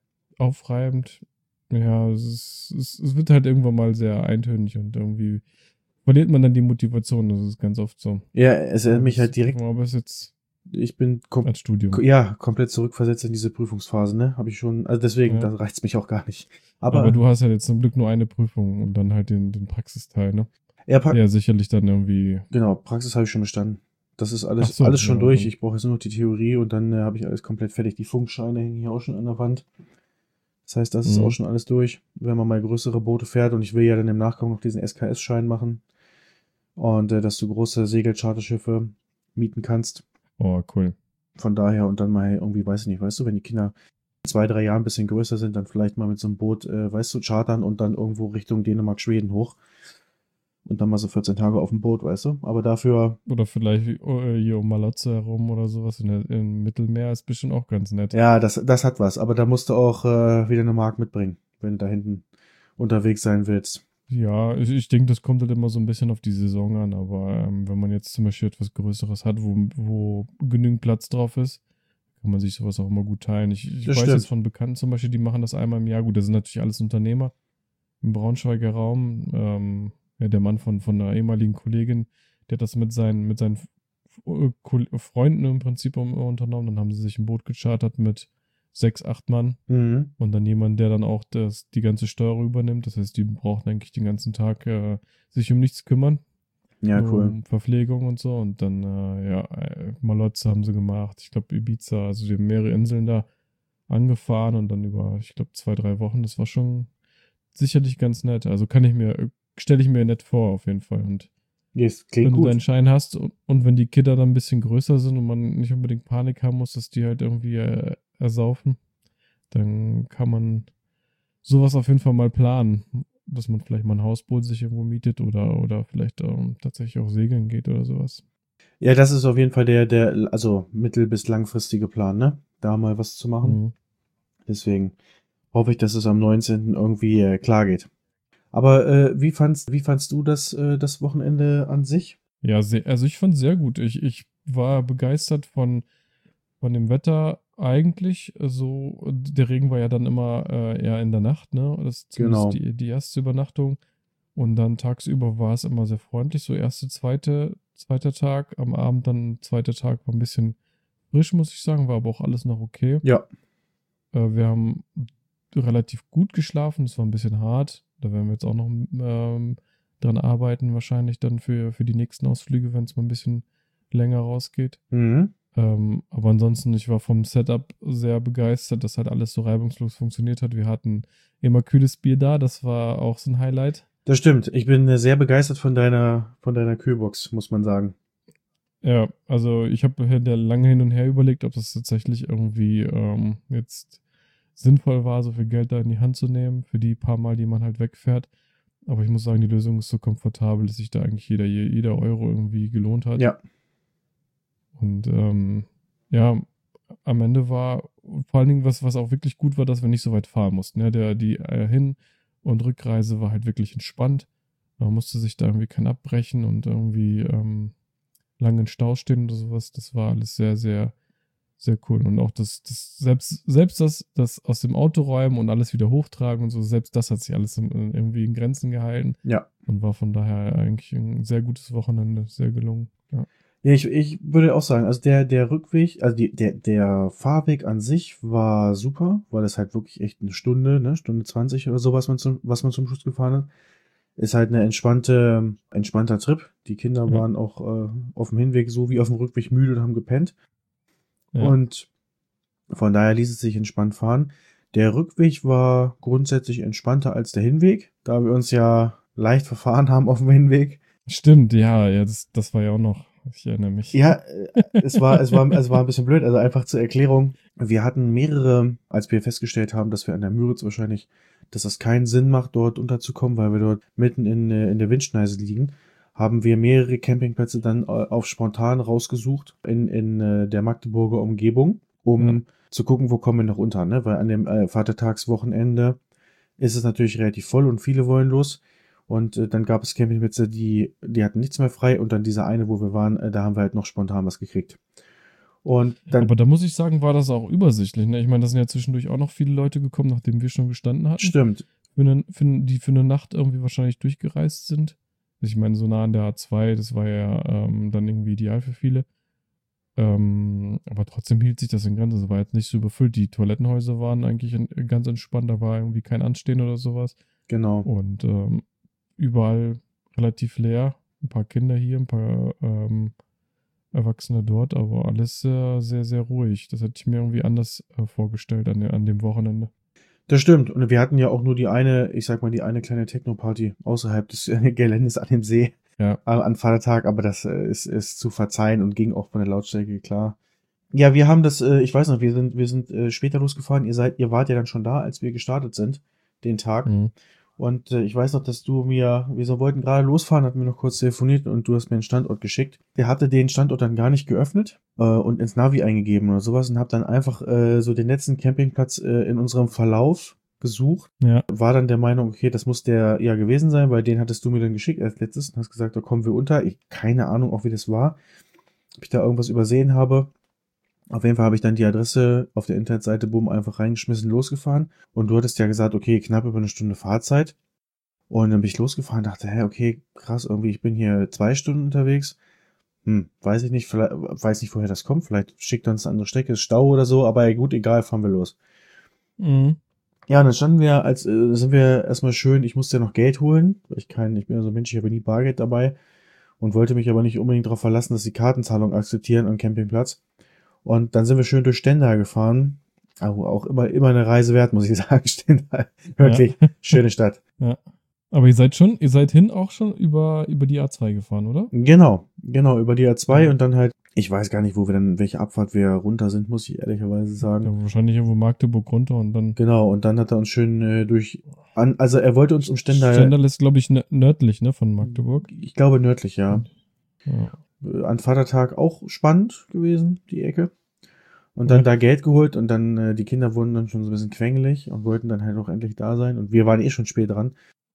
Ja, es, ist, es, es wird halt irgendwann mal sehr eintönig und irgendwie verliert man dann die Motivation. Das ist ganz oft so. Ja, es erinnert Aber mich das, halt direkt, aber es ist jetzt ich bin kom als Studium. ja, komplett zurückversetzt in diese Prüfungsphase, ne? Habe ich schon, also deswegen, Ja. da reicht's mich auch gar nicht. Aber Aber du hast ja jetzt zum Glück nur eine Prüfung und dann halt den, den Praxisteil, ne? ja, pra Ja, sicherlich dann irgendwie. genau, Praxis habe ich schon bestanden. Das ist Ach alles, so, alles schon ja, durch. dann. Ich brauche jetzt nur noch die Theorie und dann äh, habe ich alles komplett fertig. Die Funkscheine hängen hier auch schon an der Wand. Das heißt, das ist auch Mhm. schon alles durch, wenn man mal größere Boote fährt. Und ich will ja dann im Nachgang noch diesen S K S-Schein machen. Und äh, dass du große Segelcharterschiffe mieten kannst. Oh, cool. Von daher und dann mal irgendwie, weiß ich nicht, weißt du, wenn die Kinder in zwei, drei Jahren ein bisschen größer sind, dann vielleicht mal mit so einem Boot, äh, weißt du, chartern und dann irgendwo Richtung Dänemark, Schweden hoch. Und dann mal so vierzehn Tage auf dem Boot, weißt du. Aber dafür, Oder vielleicht äh, hier um Malotze herum oder sowas in der, im Mittelmeer ist bestimmt auch ganz nett. ja, das, das hat was. Aber da musst du auch äh, wieder eine Mark mitbringen, wenn du da hinten unterwegs sein willst. Ja, ich, ich denke, das kommt halt immer so ein bisschen auf die Saison an, aber ähm, wenn man jetzt zum Beispiel etwas Größeres hat, wo, wo genügend Platz drauf ist, kann man sich sowas auch immer gut teilen. Ich, ich Das weiß jetzt stimmt. von Bekannten zum Beispiel, die machen das einmal im Jahr. Gut, das sind natürlich alles Unternehmer im Braunschweiger Raum. Ähm, ja, der Mann von, von einer ehemaligen Kollegin, der hat das mit seinen, mit seinen F- Ko- Freunden im Prinzip um- unternommen. Dann haben sie sich ein Boot gechartert mit sechs, acht Mann. Mhm. Und dann jemand, der dann auch das, die ganze Steuerung übernimmt. Das heißt, die brauchen eigentlich den ganzen Tag äh, sich um nichts kümmern. Ja, Nur cool. um Verpflegung und so. Und dann, äh, ja, äh, Malotze haben sie gemacht. Ich glaube, Ibiza, also die haben mehrere Inseln da angefahren und dann über, ich glaube, zwei, drei Wochen. Das war schon sicherlich ganz nett. Also kann ich mir, stelle ich mir nett vor, auf jeden Fall. Und Yes, klingt wenn du deinen gut. Schein hast und, und wenn die Kinder dann ein bisschen größer sind und man nicht unbedingt Panik haben muss, dass die halt irgendwie äh, ersaufen, dann kann man sowas auf jeden Fall mal planen, dass man vielleicht mal ein Hausboot sich irgendwo mietet oder, oder vielleicht ähm, tatsächlich auch segeln geht oder sowas. Ja, das ist auf jeden Fall der, der, also mittel- bis langfristige Plan, ne? Da mal was zu machen. Mhm. Deswegen hoffe ich, dass es am neunzehnten irgendwie äh, klar geht. Aber äh, wie fandst, wie fandst du das, äh, das Wochenende an sich? Ja, sehr, also ich fand es sehr gut. Ich, ich war begeistert von, von dem Wetter eigentlich. Also der Regen war ja dann immer äh, eher in der Nacht, ne? Das ist zumindest Genau. die, die erste Übernachtung. Und dann tagsüber war es immer sehr freundlich. So erste, zweite, zweiter Tag. Am Abend dann zweiter Tag war ein bisschen frisch, muss ich sagen, war aber auch alles noch okay. Ja. Äh, wir haben relativ gut geschlafen, es war ein bisschen hart. Da werden wir jetzt auch noch ähm, dran arbeiten, wahrscheinlich dann für, für die nächsten Ausflüge, wenn es mal ein bisschen länger rausgeht. Mhm. Ähm, aber ansonsten, ich war vom Setup sehr begeistert, dass halt alles so reibungslos funktioniert hat. Wir hatten immer kühles Bier da, das war auch so ein Highlight. Das stimmt. Ich bin äh, sehr begeistert von deiner, von deiner Kühlbox, muss man sagen. Ja, also ich habe lange hin und her überlegt, ob das tatsächlich irgendwie ähm, jetzt sinnvoll war, so viel Geld da in die Hand zu nehmen, für die paar Mal, die man halt wegfährt. Aber ich muss sagen, die Lösung ist so komfortabel, dass sich da eigentlich jeder, jeder Euro irgendwie gelohnt hat. Ja. Und ähm, ja, am Ende war vor allen Dingen, was, was auch wirklich gut war, dass wir nicht so weit fahren mussten. Ja, der, die äh, Hin- und Rückreise war halt wirklich entspannt. Man musste sich da irgendwie kein abbrechen und irgendwie ähm, lange in Stau stehen oder sowas. Das war alles sehr, sehr, sehr cool. Und auch das, das selbst, selbst das, das aus dem Auto räumen und alles wieder hochtragen und so, selbst das hat sich alles in, irgendwie in Grenzen gehalten. Ja. Und war von daher eigentlich ein sehr gutes Wochenende, sehr gelungen. Ja, Ja, ich, ich würde auch sagen, also der, der Rückweg, also die, der, der Fahrweg an sich war super, weil es halt wirklich echt eine Stunde, ne, Stunde zwanzig oder so, was man zum, was man zum Schluss gefahren hat. Ist halt eine entspannte, entspannter Trip. Die Kinder Ja. waren auch äh, auf dem Hinweg so wie auf dem Rückweg müde und haben gepennt. Ja. Und von daher ließ es sich entspannt fahren. Der Rückweg war grundsätzlich entspannter als der Hinweg, da wir uns ja leicht verfahren haben auf dem Hinweg. Stimmt, ja, ja, das, das war ja auch noch, ich erinnere mich. Ja, äh, es war, es war, es war ein bisschen blöd. Also einfach zur Erklärung. Wir hatten mehrere, als wir festgestellt haben, dass wir an der Müritz wahrscheinlich, dass das keinen Sinn macht, dort unterzukommen, weil wir dort mitten in, äh, in der Windschneise liegen, haben wir mehrere Campingplätze dann äh, auf spontan rausgesucht in, in äh, der Magdeburger Umgebung, um Ja. zu gucken, wo kommen wir noch unter, ne? Weil an dem äh, Vatertagswochenende ist es natürlich relativ voll und viele wollen los. Und äh, dann gab es Campingplätze, die, die hatten nichts mehr frei. Und dann diese eine, wo wir waren, äh, da haben wir halt noch spontan was gekriegt. Und dann, Aber da muss ich sagen, war das auch übersichtlich. Ne? Ich meine, da sind ja zwischendurch auch noch viele Leute gekommen, nachdem wir schon gestanden hatten. stimmt, Für eine, für, die für eine Nacht irgendwie wahrscheinlich durchgereist sind. Ich meine, so nah an der A zwei, das war ja ähm, dann irgendwie ideal für viele. Ähm, aber trotzdem hielt sich das in Grenzen. Es war jetzt nicht so überfüllt. Die Toilettenhäuser waren eigentlich in, ganz entspannt. Da war irgendwie kein Anstehen oder sowas. genau. Und ähm, überall relativ leer. Ein paar Kinder hier, ein paar ähm, Erwachsene dort, aber alles sehr, sehr, sehr ruhig. Das hätte ich mir irgendwie anders äh, vorgestellt an, an dem Wochenende. Das stimmt. Und wir hatten ja auch nur die eine, ich sag mal, die eine kleine Techno-Party außerhalb des äh, Geländes an dem See Ja. äh, an Vatertag, aber das äh, ist, ist zu verzeihen und ging auch von der Lautstärke klar. Ja, wir haben das, äh, ich weiß noch, wir sind, wir sind äh, später losgefahren. Ihr seid, ihr wart ja dann schon da, als wir gestartet sind, den Tag. Mhm. Und äh, ich weiß noch, dass du mir, wir so wollten gerade losfahren, hatten wir noch kurz telefoniert und du hast mir einen Standort geschickt. Der hatte den Standort dann gar nicht geöffnet äh, und ins Navi eingegeben oder sowas und hab dann einfach äh, so den letzten Campingplatz äh, in unserem Verlauf gesucht. Ja. War dann der Meinung, okay, das muss der ja gewesen sein, weil den hattest du mir dann geschickt als letztes und hast gesagt, da kommen wir unter. Ich keine Ahnung, auch wie das war. Ob ich da irgendwas übersehen habe. Auf jeden Fall habe ich dann die Adresse auf der Internetseite, bumm, einfach reingeschmissen, losgefahren. Und du hattest ja gesagt, okay, knapp über eine Stunde Fahrzeit. Und dann bin ich losgefahren, dachte, hä, okay, krass, irgendwie, ich bin hier zwei Stunden unterwegs. Hm, weiß ich nicht, vielleicht, weiß nicht, woher das kommt. Vielleicht schickt uns eine andere Strecke, ist Stau oder so, aber gut, egal, fahren wir los. Mhm. Ja, und dann standen wir, als äh, sind wir erstmal schön, ich musste ja noch Geld holen, weil ich kein, ich bin ja so ein Mensch, ich habe nie Bargeld dabei und wollte mich aber nicht unbedingt darauf verlassen, dass die Kartenzahlung akzeptieren am Campingplatz. Und dann sind wir schön durch Stendal gefahren. Auch, auch immer, immer eine Reise wert, muss ich sagen, Stendal. Wirklich, Ja. schöne Stadt. Ja. Aber ihr seid schon, ihr seid hin auch schon über, über die A zwei gefahren, oder? Genau, genau, über die A zwei Ja. und dann halt, ich weiß gar nicht, wo wir dann, welche Abfahrt wir runter sind, muss ich ehrlicherweise sagen. Ja, wahrscheinlich irgendwo Magdeburg runter und dann. Genau, und dann hat er uns schön äh, durch, an, also er wollte uns um Stendal, Stendal ist, glaube ich, nö- nördlich, ne, von Magdeburg. ich glaube nördlich, ja. Ja. An Vatertag auch spannend gewesen, die Ecke. Und dann Ja. da Geld geholt und dann, äh, die Kinder wurden dann schon so ein bisschen quengelig und wollten dann halt auch endlich da sein. Und wir waren eh schon spät dran.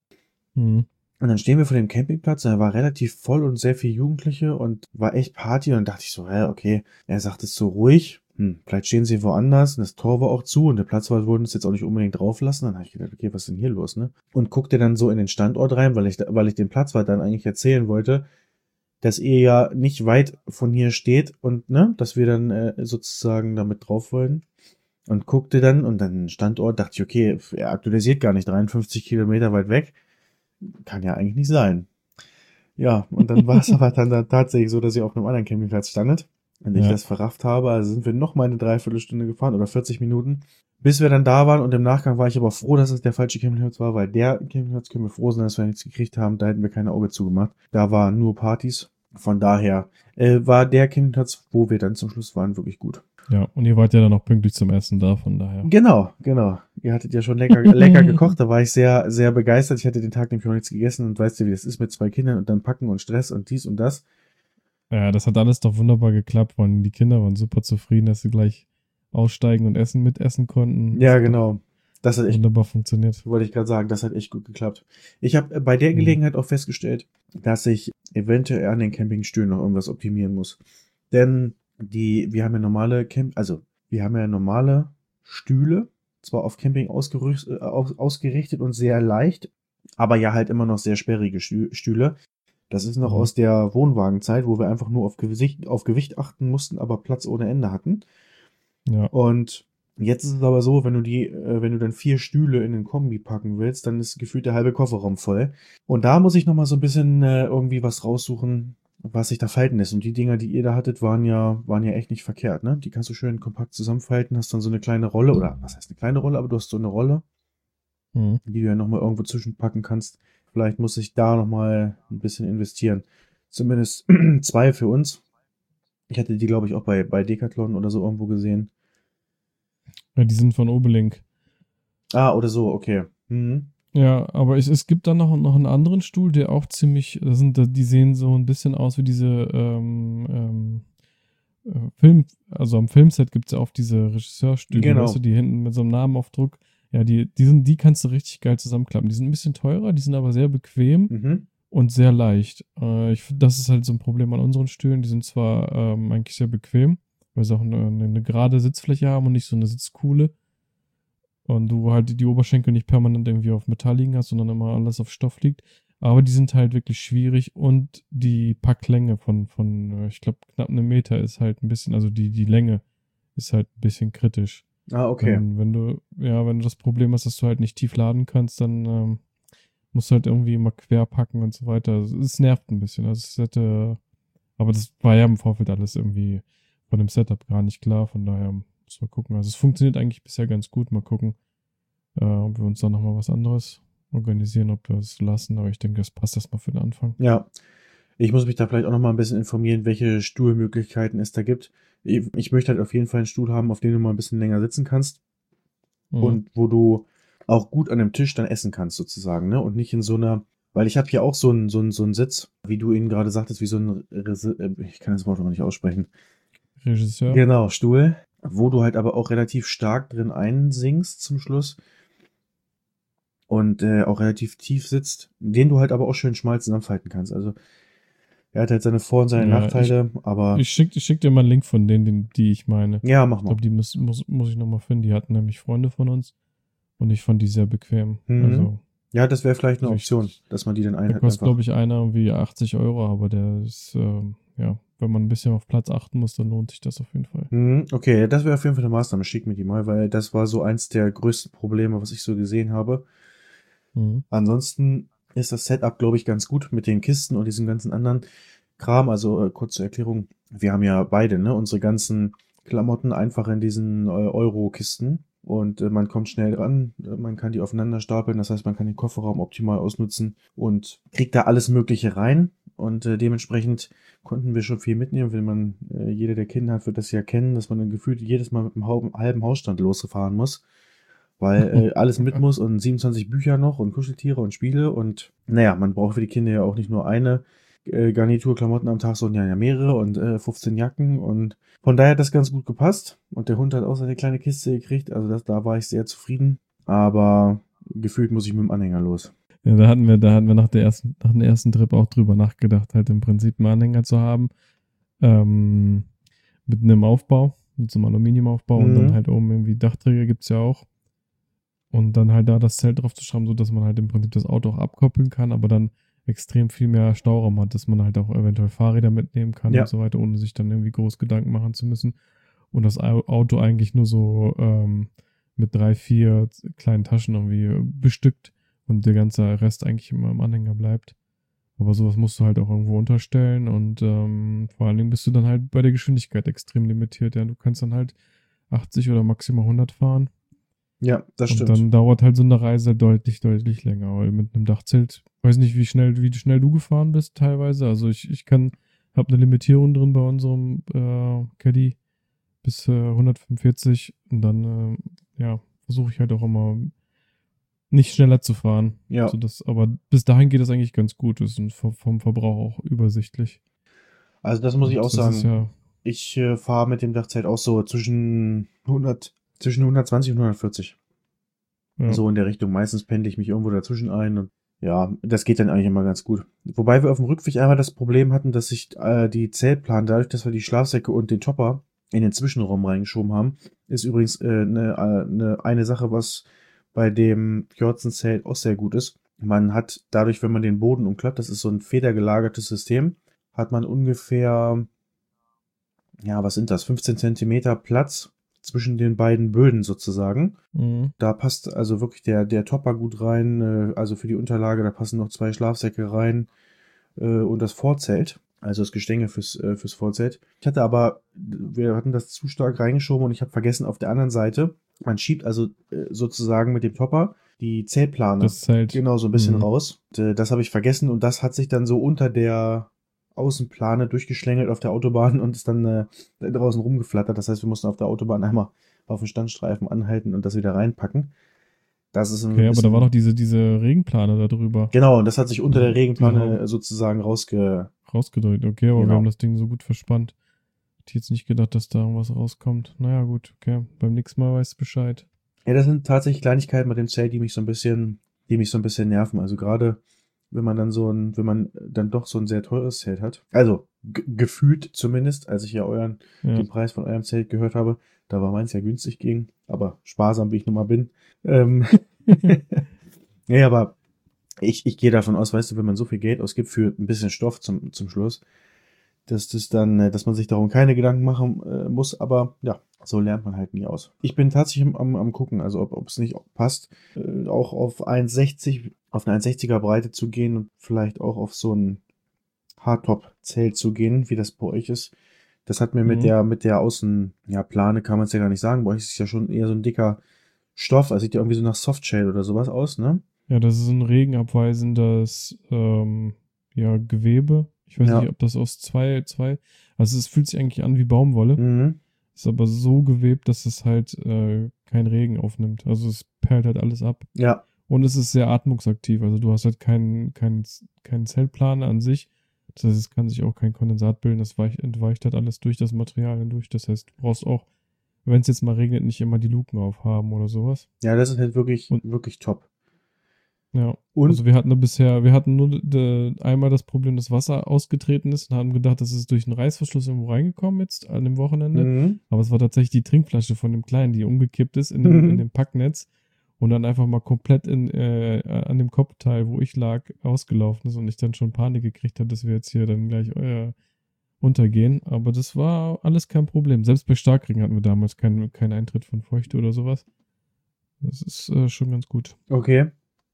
Mhm. Und dann stehen wir vor dem Campingplatz, und er war relativ voll und sehr viel Jugendliche und war echt Party. Und dann dachte ich so, hä, okay, er sagt es so ruhig. Hm, vielleicht stehen sie woanders und das Tor war auch zu und der Platzwart wollte uns jetzt auch nicht unbedingt drauf lassen. Dann habe ich gedacht, okay, was ist denn hier los, ne? Und guckte dann so in den Standort rein, weil ich, weil ich dem Platzwart dann eigentlich erzählen wollte, dass ihr ja nicht weit von hier steht und, ne, dass wir dann äh, sozusagen damit drauf wollen. Und guckte dann und dann Standort, dachte ich, okay, er aktualisiert gar nicht, dreiundfünfzig Kilometer weit weg. Kann ja eigentlich nicht sein. Ja, und dann war es aber dann, dann tatsächlich so, dass ihr auf einem anderen Campingplatz standet und ich Ja. das verrafft habe. Also sind wir noch mal eine Dreiviertelstunde gefahren oder vierzig Minuten, bis wir dann da waren. Und im Nachgang war ich aber froh, dass es der falsche Campingplatz war, weil der Campingplatz, können wir froh sein, dass wir nichts gekriegt haben. Da hätten wir keine Auge zugemacht. Da waren nur Partys. Von daher äh, war der Campingplatz, wo wir dann zum Schluss waren, wirklich gut. Ja, und ihr wart ja dann auch pünktlich zum Essen da, von daher. Genau, genau. Ihr hattet ja schon lecker, lecker gekocht. Da war ich sehr, sehr begeistert. Ich hatte den Tag nämlich noch nichts gegessen und weißt du, wie das ist mit zwei Kindern und dann packen und Stress und dies und das. Ja, das hat alles doch wunderbar geklappt. Waren, die Kinder waren super zufrieden, dass sie gleich aussteigen und essen mitessen konnten. Ja, Das ist genau. Das hat echt, wunderbar funktioniert. wollte ich gerade sagen, das hat echt gut geklappt. Ich habe bei der Gelegenheit auch festgestellt, dass ich eventuell an den Campingstühlen noch irgendwas optimieren muss. Denn die, wir haben ja normale Camp, also wir haben ja normale Stühle, zwar auf Camping ausgerüst, äh, aus, ausgerichtet und sehr leicht, aber ja halt immer noch sehr sperrige Stü- Stühle. Das ist noch Mhm. aus der Wohnwagenzeit, wo wir einfach nur auf Gewicht, auf Gewicht achten mussten, aber Platz ohne Ende hatten. Ja. Und jetzt ist es aber so, wenn du die, äh, wenn du dann vier Stühle in den Kombi packen willst, dann ist gefühlt der halbe Kofferraum voll. Und da muss ich noch mal so ein bisschen äh, irgendwie was raussuchen, was sich da falten lässt. Und die Dinger, die ihr da hattet, waren ja, waren ja echt nicht verkehrt, ne? Die kannst du schön kompakt zusammenfalten, hast dann so eine kleine Rolle, oder was heißt eine kleine Rolle, aber du hast so eine Rolle, Mhm. die du ja noch mal irgendwo zwischenpacken kannst. Vielleicht muss ich da noch mal ein bisschen investieren. Zumindest zwei für uns. Ich hatte die, glaube ich, auch bei, bei Decathlon oder so irgendwo gesehen. Ja, die sind von Obelink. Ah, oder so, okay. Mhm. Ja, aber es, es gibt dann noch, noch einen anderen Stuhl, der auch ziemlich, das sind, die sehen so ein bisschen aus wie diese ähm, ähm, äh, Film, also am Filmset gibt es ja oft diese Regisseurstühle, Genau. weißt du, die hinten mit so einem Namenaufdruck, ja, die, die sind, die kannst du richtig geil zusammenklappen. Die sind ein bisschen teurer, die sind aber sehr bequem Mhm. und sehr leicht. Äh, ich finde, das ist halt so ein Problem an unseren Stühlen. Die sind zwar ähm, eigentlich sehr bequem, weil sie auch eine, eine, eine gerade Sitzfläche haben und nicht so eine Sitzkuhle. Und du halt die Oberschenkel nicht permanent irgendwie auf Metall liegen hast, sondern immer alles auf Stoff liegt. Aber die sind halt wirklich schwierig und die Packlänge von, von äh, ich glaube, knapp einem Meter ist halt ein bisschen, also die, die Länge ist halt ein bisschen kritisch. Ah, okay. Wenn, wenn du, ja, wenn du das Problem hast, dass du halt nicht tief laden kannst, dann ähm, musst du halt irgendwie immer quer packen und so weiter. Also, es nervt ein bisschen. Also es hätte, aber das war ja im Vorfeld alles irgendwie von dem Setup gar nicht klar. Von daher muss man gucken. Also es funktioniert eigentlich bisher ganz gut. Mal gucken, äh, ob wir uns da nochmal was anderes organisieren, ob wir es lassen. Aber ich denke, das passt erstmal für den Anfang. Ja. Ich muss mich da vielleicht auch noch mal ein bisschen informieren, welche Stuhlmöglichkeiten es da gibt. Ich, ich möchte halt auf jeden Fall einen Stuhl haben, auf dem du mal ein bisschen länger sitzen kannst Mhm. und wo du auch gut an dem Tisch dann essen kannst, sozusagen, ne? Und nicht in so einer, weil ich habe hier auch so einen, so einen, so einen Sitz, wie du ihn gerade sagtest, wie so ein, Resi- äh, ich kann das Wort aber nicht aussprechen. Regisseur. Genau, Stuhl, wo du halt aber auch relativ stark drin einsinkst zum Schluss und äh, auch relativ tief sitzt, den du halt aber auch schön schmal zusammenfalten kannst. Also er hat halt seine Vor- und seine Ja, ich, Nachteile, aber ich schicke ich schick dir mal einen Link von denen, den, die ich meine. ja, mach Ich mal. glaube, die muss, muss, muss ich nochmal finden. Die hatten nämlich Freunde von uns und ich fand die sehr bequem. Mhm. Also, Ja, das wäre vielleicht eine also ich, Option, dass man die dann der einhat kostet, einfach. glaube ich, einer irgendwie achtzig Euro, aber der ist, ähm, ja, wenn man ein bisschen auf Platz achten muss, dann lohnt sich das auf jeden Fall. Mhm, okay, das wäre auf jeden Fall eine Maßnahme. Schick mir die mal, weil das war so eins der größten Probleme, was ich so gesehen habe. Mhm. Ansonsten ist das Setup, glaube ich, ganz gut mit den Kisten und diesem ganzen anderen Kram. Also äh, kurz zur Erklärung, wir haben ja beide, ne, unsere ganzen Klamotten einfach in diesen äh, Euro-Kisten und äh, man kommt schnell dran, äh, man kann die aufeinander stapeln, das heißt, man kann den Kofferraum optimal ausnutzen und kriegt da alles Mögliche rein und äh, dementsprechend konnten wir schon viel mitnehmen. Wenn man, äh, jeder, der Kinder hat, wird das ja kennen, dass man dann gefühlt jedes Mal mit einem halben, halben Hausstand losfahren muss, weil äh, alles mit muss und siebenundzwanzig Bücher noch und Kuscheltiere und Spiele und naja, man braucht für die Kinder ja auch nicht nur eine äh, Garnitur Klamotten am Tag, sondern ja mehrere und äh, fünfzehn Jacken und von daher hat das ganz gut gepasst und der Hund hat auch seine kleine Kiste gekriegt, also das, da war ich sehr zufrieden, aber gefühlt muss ich mit dem Anhänger los. Ja, da hatten wir, da hatten wir nach der ersten, nach dem ersten Trip auch drüber nachgedacht, halt im Prinzip einen Anhänger zu haben. Ähm, mit einem Aufbau, mit so einem Aluminiumaufbau und dann Mhm. halt oben irgendwie Dachträger gibt's ja auch. Und dann halt da das Zelt drauf zu schreiben, so dass man halt im Prinzip das Auto auch abkoppeln kann, aber dann extrem viel mehr Stauraum hat, dass man halt auch eventuell Fahrräder mitnehmen kann Ja. und so weiter, ohne sich dann irgendwie groß Gedanken machen zu müssen. Und das Au- Auto eigentlich nur so ähm, mit drei, vier kleinen Taschen irgendwie bestückt und der ganze Rest eigentlich immer im Anhänger bleibt. Aber sowas musst du halt auch irgendwo unterstellen und ähm, vor allen Dingen bist du dann halt bei der Geschwindigkeit extrem limitiert. Ja, du kannst dann halt achtzig oder maximal hundert fahren. Ja, das Und stimmt. dann dauert halt so eine Reise deutlich, deutlich länger. Weil mit einem Dachzelt, weiß nicht, wie schnell, wie schnell du gefahren bist teilweise. Also ich, ich kann, habe eine Limitierung drin bei unserem äh, Caddy bis äh, hundertfünfundvierzig und dann, äh, ja, versuche ich halt auch immer nicht schneller zu fahren. Ja. So dass, aber bis dahin geht das eigentlich ganz gut. Das ist vom, vom Verbrauch auch übersichtlich. Also das muss ich Und auch das ist sagen. ja, Ich äh, fahre mit dem Dachzelt auch so zwischen hundert, zwischen hundertzwanzig und hundertvierzig. Ja. So in der Richtung. Meistens pendle ich mich irgendwo dazwischen ein und ja, das geht dann eigentlich immer ganz gut. Wobei wir auf dem Rückweg einmal das Problem hatten, dass sich äh, die Zeltplan, dadurch, dass wir die Schlafsäcke und den Topper in den Zwischenraum reingeschoben haben, ist übrigens äh, eine, eine, eine Sache, was bei dem Fjordsen-Zelt auch sehr gut ist. Man hat dadurch, wenn man den Boden umklappt, das ist so ein federgelagertes System, hat man ungefähr, ja, was sind das, fünfzehn Zentimeter Platz zwischen den beiden Böden sozusagen. Mhm. Da passt also wirklich der, der Topper gut rein, äh, also für die Unterlage, da passen noch zwei Schlafsäcke rein äh, und das Vorzelt, also das Gestänge fürs, äh, fürs Vorzelt. Ich hatte aber, wir hatten das zu stark reingeschoben und ich habe vergessen, auf der anderen Seite, man schiebt also äh, sozusagen mit dem Topper die Zeltplane Das Zelt. genau so ein bisschen Mhm. raus. Und, äh, das habe ich vergessen und das hat sich dann so unter der Außenplane durchgeschlängelt auf der Autobahn und ist dann äh, draußen rumgeflattert. Das heißt, wir mussten auf der Autobahn einmal auf den Standstreifen anhalten und das wieder reinpacken. Das ist ein Okay, aber bisschen, da war doch diese, diese Regenplane da drüber genau, und das hat sich unter der Regenplane Diese- sozusagen rausge... rausgedrückt. Okay, aber Genau. wir haben das Ding so gut verspannt. Hätte jetzt nicht gedacht, dass da irgendwas rauskommt. Naja, gut, okay. Beim nächsten Mal weißt du Bescheid. Ja, das sind tatsächlich Kleinigkeiten mit dem Zelt, die mich so ein bisschen, die mich so ein bisschen nerven. Also gerade, wenn man dann so ein, wenn man dann doch so ein sehr teures Zelt hat. Also, g- gefühlt zumindest, als ich ja euren, Ja. den Preis von eurem Zelt gehört habe, da war meins ja günstig gegen, aber sparsam wie ich nun mal bin. Ähm, ja, aber ich, ich gehe davon aus, weißt du, wenn man so viel Geld ausgibt für ein bisschen Stoff zum, zum Schluss, dass das dann, äh, dass man sich darum keine Gedanken machen äh, muss, aber ja, so lernt man halt nie aus. Ich bin tatsächlich am, am, am gucken, also ob ob es nicht passt, äh, auch auf eins sechzig, auf eine eins sechziger Breite zu gehen und vielleicht auch auf so ein Hardtop-Zelt zu gehen, wie das bei euch ist. Das hat mir mit Mhm. der, mit der Außen, ja, Plane kann man es ja gar nicht sagen. Bei euch ist es ja schon eher so ein dicker Stoff, also sieht ja irgendwie so nach Softshell oder sowas aus, ne? Ja, das ist ein regenabweisendes ähm, ja, Gewebe. Ich weiß Ja. nicht, ob das aus zwei, zwei, also es fühlt sich eigentlich an wie Baumwolle, Mhm. ist aber so gewebt, dass es halt äh, kein Regen aufnimmt. Also es perlt halt alles ab. Ja, Und es ist sehr atmungsaktiv. Also du hast halt keinen keinen keinen Zeltplaner an sich. Das heißt, es kann sich auch kein Kondensat bilden. Das weich, entweicht halt alles durch das Material hindurch. Das heißt, du brauchst auch, wenn es jetzt mal regnet, nicht immer die Luken aufhaben oder sowas. ja, das ist halt wirklich, Und- wirklich top. Ja. Und Also wir hatten nur bisher, wir hatten nur de, einmal das Problem, dass Wasser ausgetreten ist und haben gedacht, das ist durch einen Reißverschluss irgendwo reingekommen jetzt an dem Wochenende. mhm. Aber es war tatsächlich die Trinkflasche von dem Kleinen, die umgekippt ist in dem, Mhm. in dem Packnetz und dann einfach mal komplett in, äh, an dem Kopfteil, wo ich lag, ausgelaufen ist und ich dann schon Panik gekriegt habe, dass wir jetzt hier dann gleich äh, untergehen. Aber das war alles kein Problem. Selbst bei Starkregen hatten wir damals keinen keinen Eintritt von Feuchte oder sowas. Das ist äh, schon ganz gut. Okay.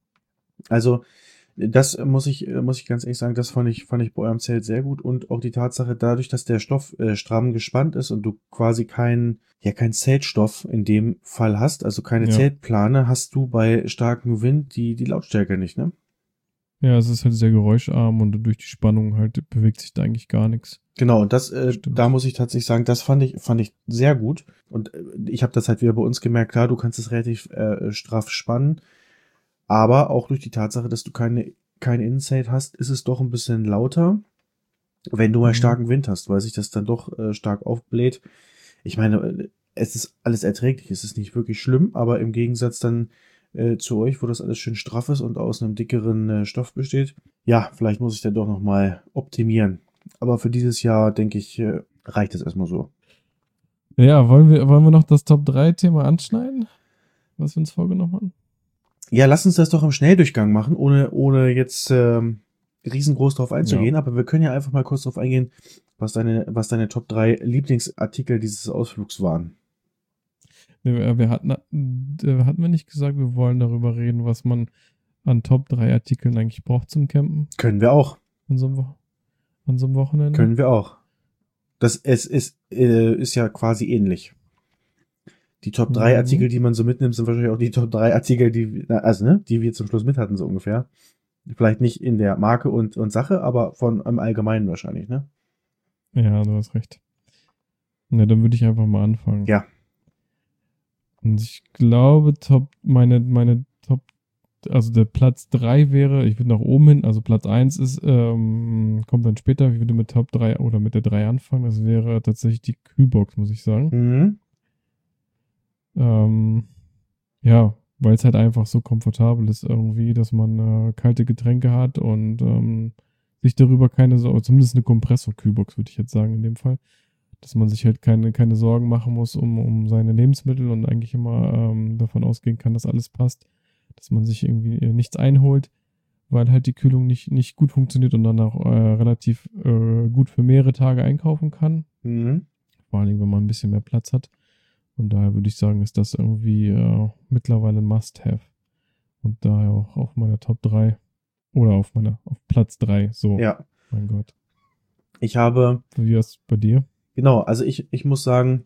Also, das muss ich, äh, muss ich ganz ehrlich sagen, das fand ich, fand ich bei eurem Zelt sehr gut und auch die Tatsache, dadurch, dass der Stoff äh, stramm gespannt ist und du quasi keinen, ja, keinen Zeltstoff in dem Fall hast, also keine Ja. Zeltplane, hast du bei starkem Wind die, die Lautstärke nicht, ne? Ja, es ist halt sehr geräuscharm und durch die Spannung halt bewegt sich da eigentlich gar nichts. Genau, und das, äh, Stimmt. da muss ich tatsächlich sagen, das fand ich, fand ich sehr gut. Und äh, ich habe das halt wieder bei uns gemerkt, klar, du kannst es relativ äh, straff spannen, aber auch durch die Tatsache, dass du keine, kein Innenzelt hast, ist es doch ein bisschen lauter, wenn du mal Mhm. starken Wind hast, weil sich das dann doch äh, stark aufbläht. Ich meine, äh, es ist alles erträglich, es ist nicht wirklich schlimm, aber im Gegensatz dann äh, zu euch, wo das alles schön straff ist und aus einem dickeren äh, Stoff besteht, ja, vielleicht muss ich dann doch noch mal optimieren. Aber für dieses Jahr, denke ich, äh, reicht es erstmal so. Ja, wollen wir, wollen wir noch das Top drei Thema anschneiden, was wir uns vorgenommen haben? Ja, lass uns das doch im Schnelldurchgang machen, ohne, ohne jetzt ähm, riesengroß drauf einzugehen. Aber wir können ja einfach mal kurz drauf eingehen, was deine, was deine Top drei Lieblingsartikel dieses Ausflugs waren. Nee, Wir, wir hatten, äh, hatten wir nicht gesagt, wir wollen darüber reden, was man an Top drei Artikeln eigentlich braucht zum Campen Können wir auch. an so einem, Wo- an so einem Wochenende? Können wir auch. Das es ist, äh, ist ja quasi ähnlich. Die Top drei Mhm. Artikel, die man so mitnimmt, sind wahrscheinlich auch die Top drei Artikel, die, na, also, ne, die wir zum Schluss mit hatten, so ungefähr. Vielleicht nicht in der Marke und, und Sache, aber von im Allgemeinen wahrscheinlich, ne? Ja, du hast recht. Na, dann würde ich einfach mal anfangen. Ja. Und ich glaube, Top, meine, meine Top, also der Platz drei wäre, ich würde nach oben hin, also Platz eins ist, ähm, kommt dann später, ich würde mit Top drei oder mit der drei anfangen, das wäre tatsächlich die Kühlbox, muss ich sagen. Mhm. Ähm, ja, weil es halt einfach so komfortabel ist irgendwie, dass man äh, kalte Getränke hat und ähm, sich darüber keine Sorgen, zumindest eine Kompressor-Kühlbox würde ich jetzt sagen in dem Fall, dass man sich halt keine, keine Sorgen machen muss um, um seine Lebensmittel und eigentlich immer ähm, davon ausgehen kann, dass alles passt, dass man sich irgendwie äh, nichts einholt, weil halt die Kühlung nicht, nicht gut funktioniert und dann auch äh, relativ äh, gut für mehrere Tage einkaufen kann. Mhm. Vor allem, wenn man ein bisschen mehr Platz hat. Und daher würde ich sagen, ist das irgendwie äh, mittlerweile ein Must-Have. Und daher auch auf meiner Top drei oder auf meiner auf Platz drei. So, Ja. mein Gott. Ich habe, Wie ist es bei dir? genau, also ich, ich muss sagen,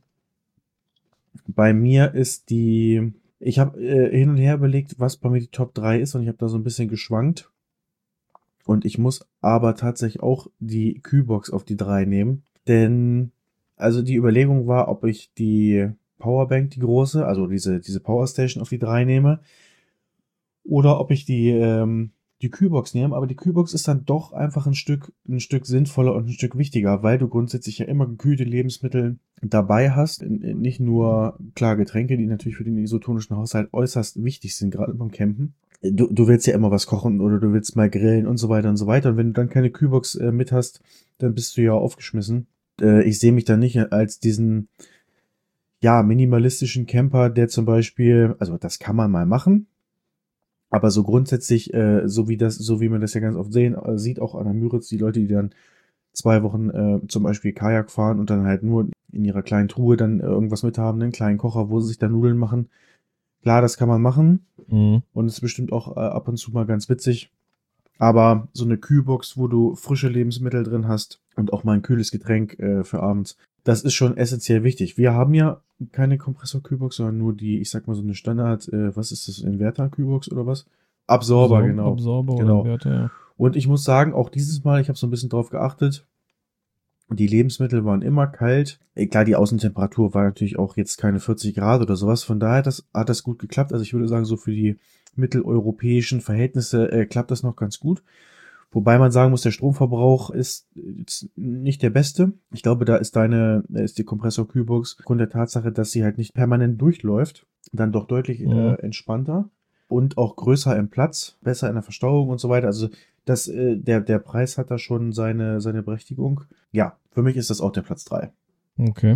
bei mir ist die, ich habe äh, hin und her überlegt, was bei mir die Top drei ist und ich habe da so ein bisschen geschwankt. Und ich muss aber tatsächlich auch die Kühlbox auf die drei nehmen. Denn, also die Überlegung war, ob ich die Powerbank, die große, also diese, diese Powerstation auf die drei nehme. Oder ob ich die, ähm, die Kühlbox nehme. Aber die Kühlbox ist dann doch einfach ein Stück, ein Stück sinnvoller und ein Stück wichtiger, weil du grundsätzlich ja immer gekühlte Lebensmittel dabei hast. Nicht nur, klar, Getränke, die natürlich für den isotonischen Haushalt äußerst wichtig sind, gerade beim Campen. Du, du willst ja immer was kochen oder du willst mal grillen und so weiter und so weiter. Und wenn du dann keine Kühlbox äh, mit hast, dann bist du ja aufgeschmissen. Äh, ich sehe mich da nicht als diesen, ja, minimalistischen Camper, der zum Beispiel, also das kann man mal machen, aber so grundsätzlich, äh, so wie das, so wie man das ja ganz oft sehen, äh, sieht, auch an der Müritz, die Leute, die dann zwei Wochen äh, zum Beispiel Kajak fahren und dann halt nur in ihrer kleinen Truhe dann äh, irgendwas mit haben, einen kleinen Kocher, wo sie sich dann Nudeln machen. Klar, das kann man machen. Mhm. Und es ist bestimmt auch äh, ab und zu mal ganz witzig. Aber so eine Kühlbox, wo du frische Lebensmittel drin hast und auch mal ein kühles Getränk äh, für abends, das ist schon essentiell wichtig. Wir haben ja keine Kompressor-Kühlbox, sondern nur die, ich sag mal so eine Standard, äh, was ist das, Inverter-Kühlbox oder was? Absorber, Absor- genau. Absorber genau. oder Inverter, ja. Und ich muss sagen, auch dieses Mal, ich habe so ein bisschen drauf geachtet, die Lebensmittel waren immer kalt. Äh, Klar, die Außentemperatur war natürlich auch jetzt keine vierzig Grad oder sowas. Von daher das, hat das gut geklappt. Also ich würde sagen, so für die mitteleuropäischen Verhältnisse äh, klappt das noch ganz gut. Wobei man sagen muss, der Stromverbrauch ist jetzt nicht der beste. Ich glaube, da ist deine, da ist die Kompressor-Kühlbox aufgrund der Tatsache, dass sie halt nicht permanent durchläuft, dann doch deutlich Mhm. äh, entspannter und auch größer im Platz, besser in der Verstauung und so weiter. Also das, äh, der, der Preis hat da schon seine, seine Berechtigung. Ja, für mich ist das auch der Platz drei. Okay.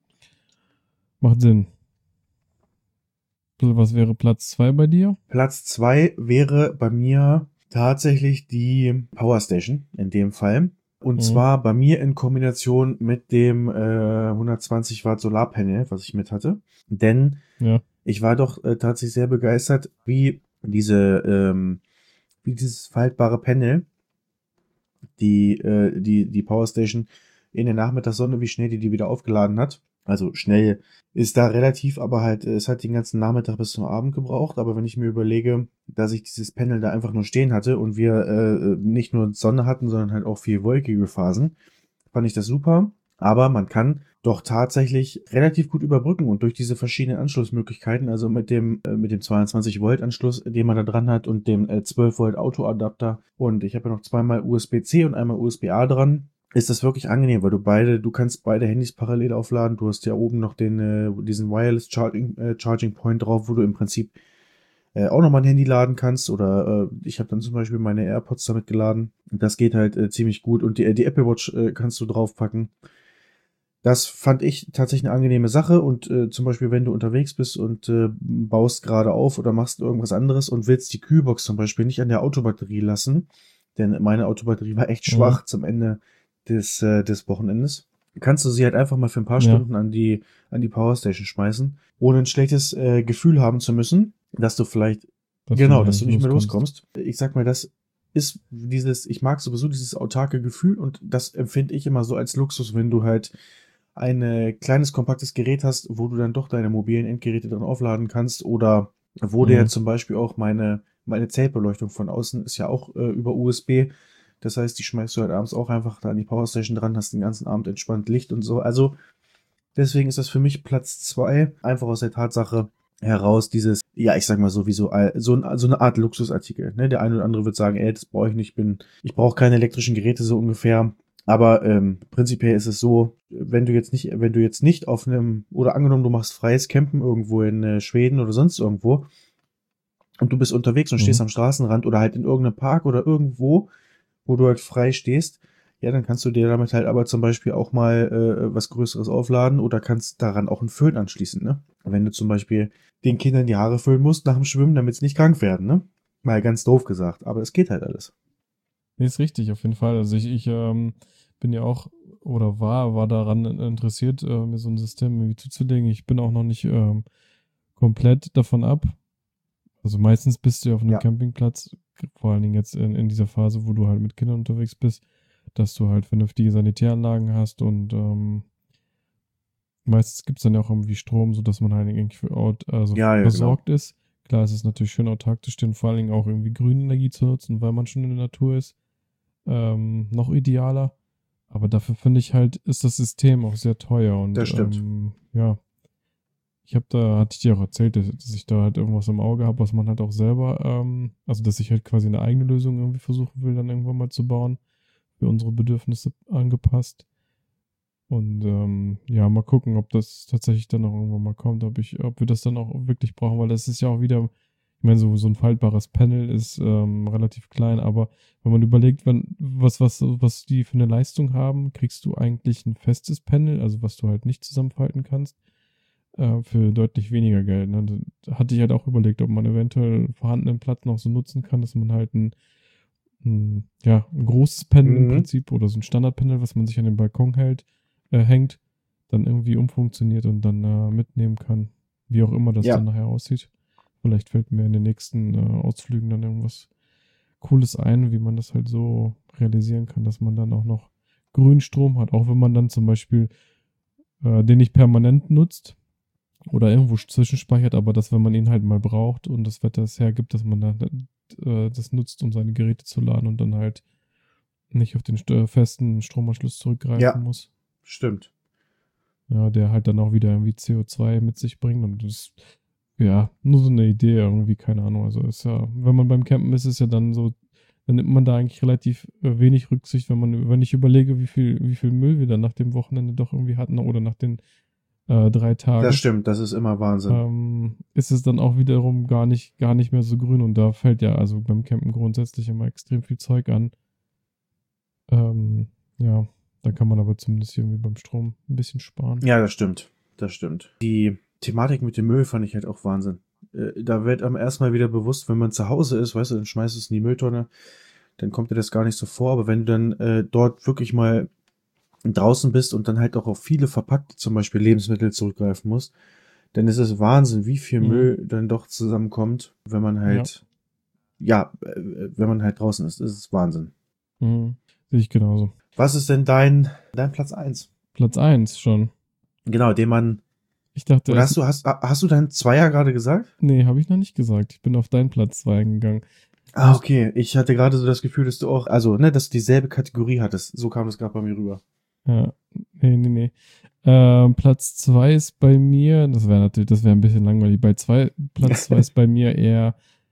Macht Sinn. So, was wäre Platz zwei bei dir? Platz zwei wäre bei mir tatsächlich die Powerstation in dem Fall. Und Mhm. zwar bei mir in Kombination mit dem äh, hundertzwanzig Watt Solarpanel, was ich mit hatte. Denn Ja. ich war doch äh, tatsächlich sehr begeistert, wie diese, ähm, wie dieses faltbare Panel, die, äh, die, die Powerstation in der Nachmittagssonne, wie schnell die die wieder aufgeladen hat. Also schnell ist da relativ, aber halt, es hat den ganzen Nachmittag bis zum Abend gebraucht. Aber wenn ich mir überlege, dass ich dieses Panel da einfach nur stehen hatte und wir äh, nicht nur Sonne hatten, sondern halt auch viel wolkige Phasen, fand ich das super. Aber man kann doch tatsächlich relativ gut überbrücken und durch diese verschiedenen Anschlussmöglichkeiten, also mit dem äh, mit dem zweiundzwanzig Volt Anschluss, den man da dran hat und dem äh, zwölf Volt Autoadapter und ich habe ja noch zweimal U S B-C und einmal U S B-A dran, ist das wirklich angenehm, weil du beide, du kannst beide Handys parallel aufladen. Du hast ja oben noch den äh, diesen Wireless Charging äh, Charging Point drauf, wo du im Prinzip äh, auch nochmal ein Handy laden kannst oder äh, ich habe dann zum Beispiel meine AirPods damit geladen. Das geht halt äh, ziemlich gut und die, äh, die Apple Watch äh, kannst du draufpacken. Das fand ich tatsächlich eine angenehme Sache und äh, zum Beispiel, wenn du unterwegs bist und äh, baust gerade auf oder machst irgendwas anderes und willst die Kühlbox zum Beispiel nicht an der Autobatterie lassen, denn meine Autobatterie war echt Mhm. schwach zum Ende des, äh, des Wochenendes, kannst du sie halt einfach mal für ein paar Ja. Stunden an die, an die Powerstation schmeißen, ohne ein schlechtes äh, Gefühl haben zu müssen, dass du vielleicht, Dass genau, du dass du nicht mehr loskommst. loskommst. Ich sag mal, das ist dieses, ich mag sowieso dieses autarke Gefühl und das empfinde ich immer so als Luxus, wenn du halt ein äh, kleines, kompaktes Gerät hast, wo du dann doch deine mobilen Endgeräte dran aufladen kannst oder wo Mhm. der zum Beispiel auch meine, meine Zeltbeleuchtung von außen ist ja auch äh, über U S B. Das heißt, die schmeißt du halt abends auch einfach da an die Powerstation dran, hast den ganzen Abend entspannt Licht und so. Also deswegen ist das für mich Platz zwei, einfach aus der Tatsache heraus dieses, ja, ich sag mal sowieso, so, ein, so eine Art Luxusartikel. Ne? Der eine oder andere wird sagen, ey, das brauche ich nicht, ich bin, ich brauche keine elektrischen Geräte so ungefähr. Aber ähm, prinzipiell ist es so, wenn du jetzt nicht, wenn du jetzt nicht auf einem, oder angenommen, du machst freies Campen irgendwo in äh, Schweden oder sonst irgendwo, und du bist unterwegs und Mhm. stehst am Straßenrand oder halt in irgendeinem Park oder irgendwo, wo du halt frei stehst, ja, dann kannst du dir damit halt aber zum Beispiel auch mal äh, was Größeres aufladen oder kannst daran auch einen Föhn anschließen, ne? Wenn du zum Beispiel den Kindern die Haare föhnen musst nach dem Schwimmen, damit sie nicht krank werden, ne? Mal ganz doof gesagt, aber es geht halt alles. Nee, ist richtig, auf jeden Fall. Also ich, ich ähm, bin ja auch oder war, war daran interessiert, äh, mir so ein System irgendwie zuzulegen. Ich bin auch noch nicht ähm, komplett davon ab. Also meistens bist du ja auf einem Ja. Campingplatz, vor allen Dingen jetzt in, in dieser Phase, wo du halt mit Kindern unterwegs bist, dass du halt vernünftige Sanitäranlagen hast und ähm, meistens gibt es dann ja auch irgendwie Strom, sodass man halt irgendwie für Ort, also Ja, ja, genau. versorgt ist. Klar, es ist natürlich schön autark zu stehen, vor allen Dingen auch irgendwie grüne Energie zu nutzen, weil man schon in der Natur ist. Ähm, noch idealer. Aber dafür finde ich halt, ist das System auch sehr teuer und Das stimmt. ähm, ja, ich habe da, hatte ich dir auch erzählt, dass, dass ich da halt irgendwas im Auge habe, was man halt auch selber, ähm, also dass ich halt quasi eine eigene Lösung irgendwie versuchen will, dann irgendwann mal zu bauen, für unsere Bedürfnisse angepasst. Und ähm, ja, mal gucken, ob das tatsächlich dann auch irgendwann mal kommt, ob ich, ob wir das dann auch wirklich brauchen, weil das ist ja auch wieder, ich meine, so, so ein faltbares Panel ist ähm, relativ klein, aber wenn man überlegt, wenn, was, was, was die für eine Leistung haben, kriegst du eigentlich ein festes Panel, also was du halt nicht zusammenfalten kannst, äh, für deutlich weniger Geld. Ne? Da hatte ich halt auch überlegt, ob man eventuell vorhandenen Platz noch so nutzen kann, dass man halt ein, ein ja, ein großes Panel im Mhm. Prinzip oder so ein Standardpanel, was man sich an den Balkon hält, äh, hängt, dann irgendwie umfunktioniert und dann äh, mitnehmen kann. Wie auch immer das Ja. dann nachher aussieht. Vielleicht fällt mir in den nächsten äh, Ausflügen dann irgendwas Cooles ein, wie man das halt so realisieren kann, dass man dann auch noch Grünstrom hat, auch wenn man dann zum Beispiel äh, den nicht permanent nutzt oder irgendwo zwischenspeichert, aber dass, wenn man ihn halt mal braucht und das Wetter es hergibt, dass man dann äh, das nutzt, um seine Geräte zu laden und dann halt nicht auf den st- festen Stromanschluss zurückgreifen Ja. muss. Stimmt. Ja, der halt dann auch wieder irgendwie C O zwei mit sich bringt und das, ja, nur so eine Idee irgendwie, keine Ahnung. Also ist ja, wenn man beim Campen ist, ist ja dann so, dann nimmt man da eigentlich relativ äh, wenig Rücksicht, wenn man, wenn ich überlege, wie viel, wie viel Müll wir dann nach dem Wochenende doch irgendwie hatten oder nach den äh, drei Tagen. Das stimmt, das ist immer Wahnsinn. Ähm, ist es dann auch wiederum gar nicht, gar nicht mehr so grün und da fällt ja also beim Campen grundsätzlich immer extrem viel Zeug an. Ähm, ja, da kann man aber zumindest irgendwie beim Strom ein bisschen sparen. Ja, das stimmt. Das stimmt. Die Thematik mit dem Müll fand ich halt auch Wahnsinn. Äh, da wird einem erstmal wieder bewusst, wenn man zu Hause ist, weißt du, dann schmeißt du es in die Mülltonne, dann kommt dir das gar nicht so vor, aber wenn du dann äh, dort wirklich mal draußen bist und dann halt auch auf viele verpackte, zum Beispiel Lebensmittel zurückgreifen musst, dann ist es Wahnsinn, wie viel Mhm. Müll dann doch zusammenkommt, wenn man halt, ja, ja äh, wenn man halt draußen ist. Das ist Wahnsinn. Mhm. Sehe ich genauso. Was ist denn dein, dein Platz eins? Platz eins schon. Genau, den man. Ich dachte, Oder es, hast du, hast, hast du deinen Zweier gerade gesagt? nee, habe ich noch nicht gesagt. Ich bin auf deinen Platz zwei eingegangen. Ah, okay. Ich hatte gerade so das Gefühl, dass du auch, also, ne, dass du dieselbe Kategorie hattest. So kam das gerade bei mir rüber. Ja, nee, nee, nee. Ähm, Platz zwei ist bei mir, das wäre natürlich, das wäre ein bisschen langweilig. Bei zwei, Platz zwei ist bei mir eher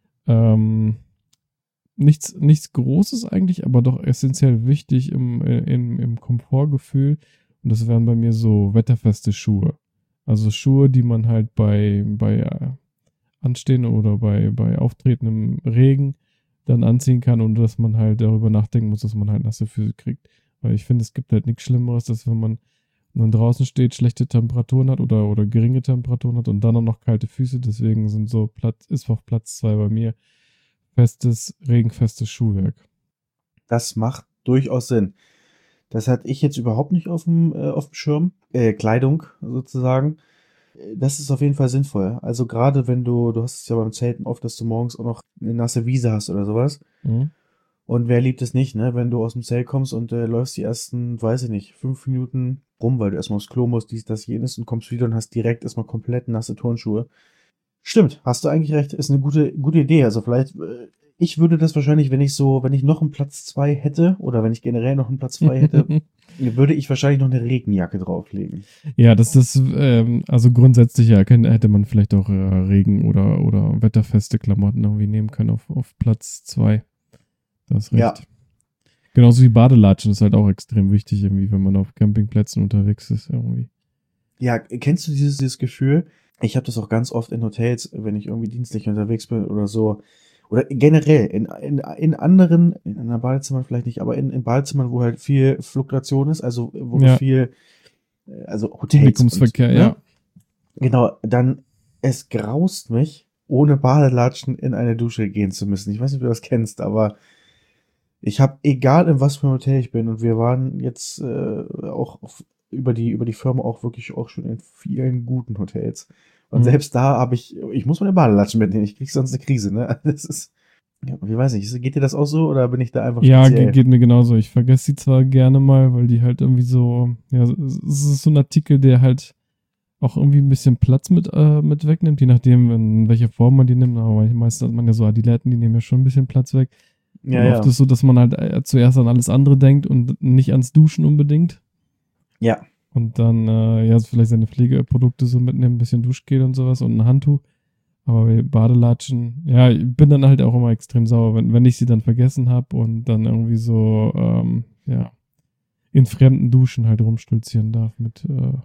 ähm, nichts, nichts Großes eigentlich, aber doch essentiell wichtig im, im, im Komfortgefühl. Und das wären bei mir so wetterfeste Schuhe. Also Schuhe, die man halt bei, bei äh, Anstehen oder bei, bei auftretendem Regen dann anziehen kann, ohne dass man halt darüber nachdenken muss, dass man halt nasse Füße kriegt. Weil ich finde, es gibt halt nichts Schlimmeres, dass wenn man dann draußen steht, schlechte Temperaturen hat oder, oder geringe Temperaturen hat und dann auch noch kalte Füße. Deswegen sind so Platz, ist auf Platz zwei bei mir festes, regenfestes Schuhwerk. Das macht durchaus Sinn. Das hatte ich jetzt überhaupt nicht auf dem, äh, auf dem Schirm. Äh, Kleidung sozusagen. Das ist auf jeden Fall sinnvoll. Also gerade wenn du, du hast es ja beim Zelten oft, dass du morgens auch noch eine nasse Wiese hast oder sowas. Mhm. Und wer liebt es nicht, ne? Wenn du aus dem Zelt kommst und äh, läufst die ersten, weiß ich nicht, fünf Minuten rum, weil du erstmal aufs Klo musst, dies, das, jenes und kommst wieder und hast direkt erstmal komplett nasse Turnschuhe. Stimmt, hast du eigentlich recht, ist eine gute, gute Idee. Also vielleicht, äh, ich würde das wahrscheinlich, wenn ich so, wenn ich noch einen Platz zwei hätte oder wenn ich generell noch einen Platz zwei hätte, würde ich wahrscheinlich noch eine Regenjacke drauflegen. Ja, das ist, ähm, also grundsätzlich ja, hätte man vielleicht auch äh, Regen- oder, oder wetterfeste Klamotten irgendwie nehmen können auf, auf Platz zwei. Da hast recht. Ja. Genauso wie Badelatschen ist halt auch extrem wichtig, irgendwie, wenn man auf Campingplätzen unterwegs ist, irgendwie. Ja, kennst du dieses, dieses Gefühl, Ich habe das auch ganz oft in Hotels, wenn ich irgendwie dienstlich unterwegs bin oder so. Oder generell in, in, in anderen, in einer Badezimmer vielleicht nicht, aber in, in Badezimmern, wo halt viel Fluktuation ist, also wo du Ja, viel, äh, also Hotels und, Publikumsverkehr, ne? ja. Genau, dann, es graust mich, ohne Badelatschen in eine Dusche gehen zu müssen. Ich weiß nicht, ob du das kennst, aber ich habe, egal in was für ein Hotel ich bin, und wir waren jetzt äh, auch auf, über die über die Firma auch wirklich auch schon in vielen guten Hotels. Und Mhm. selbst da habe ich, ich muss meine Badelatschen mitnehmen, ich krieg sonst eine Krise, ne? Das ist, ja, ich weiß nicht, geht dir das auch so oder bin ich da einfach Ja, speziell? ge- geht mir genauso. Ich vergesse die zwar gerne mal, weil die halt irgendwie so, ja, es ist so ein Artikel, der halt auch irgendwie ein bisschen Platz mit, äh, mit wegnimmt, je nachdem, in welcher Form man die nimmt. Aber meistens hat man ja so Adiletten, die nehmen ja schon ein bisschen Platz weg. Ja, Und oft ja. ist so, dass man halt äh, zuerst an alles andere denkt und nicht ans Duschen unbedingt. Ja, Und dann, äh, ja, so vielleicht seine Pflegeprodukte so mitnehmen, ein bisschen Duschgel und sowas und ein Handtuch. Aber bei Badelatschen, ja, ich bin dann halt auch immer extrem sauer, wenn, wenn ich sie dann vergessen habe und dann irgendwie so, ähm, ja, in fremden Duschen halt rumstolzieren darf mit,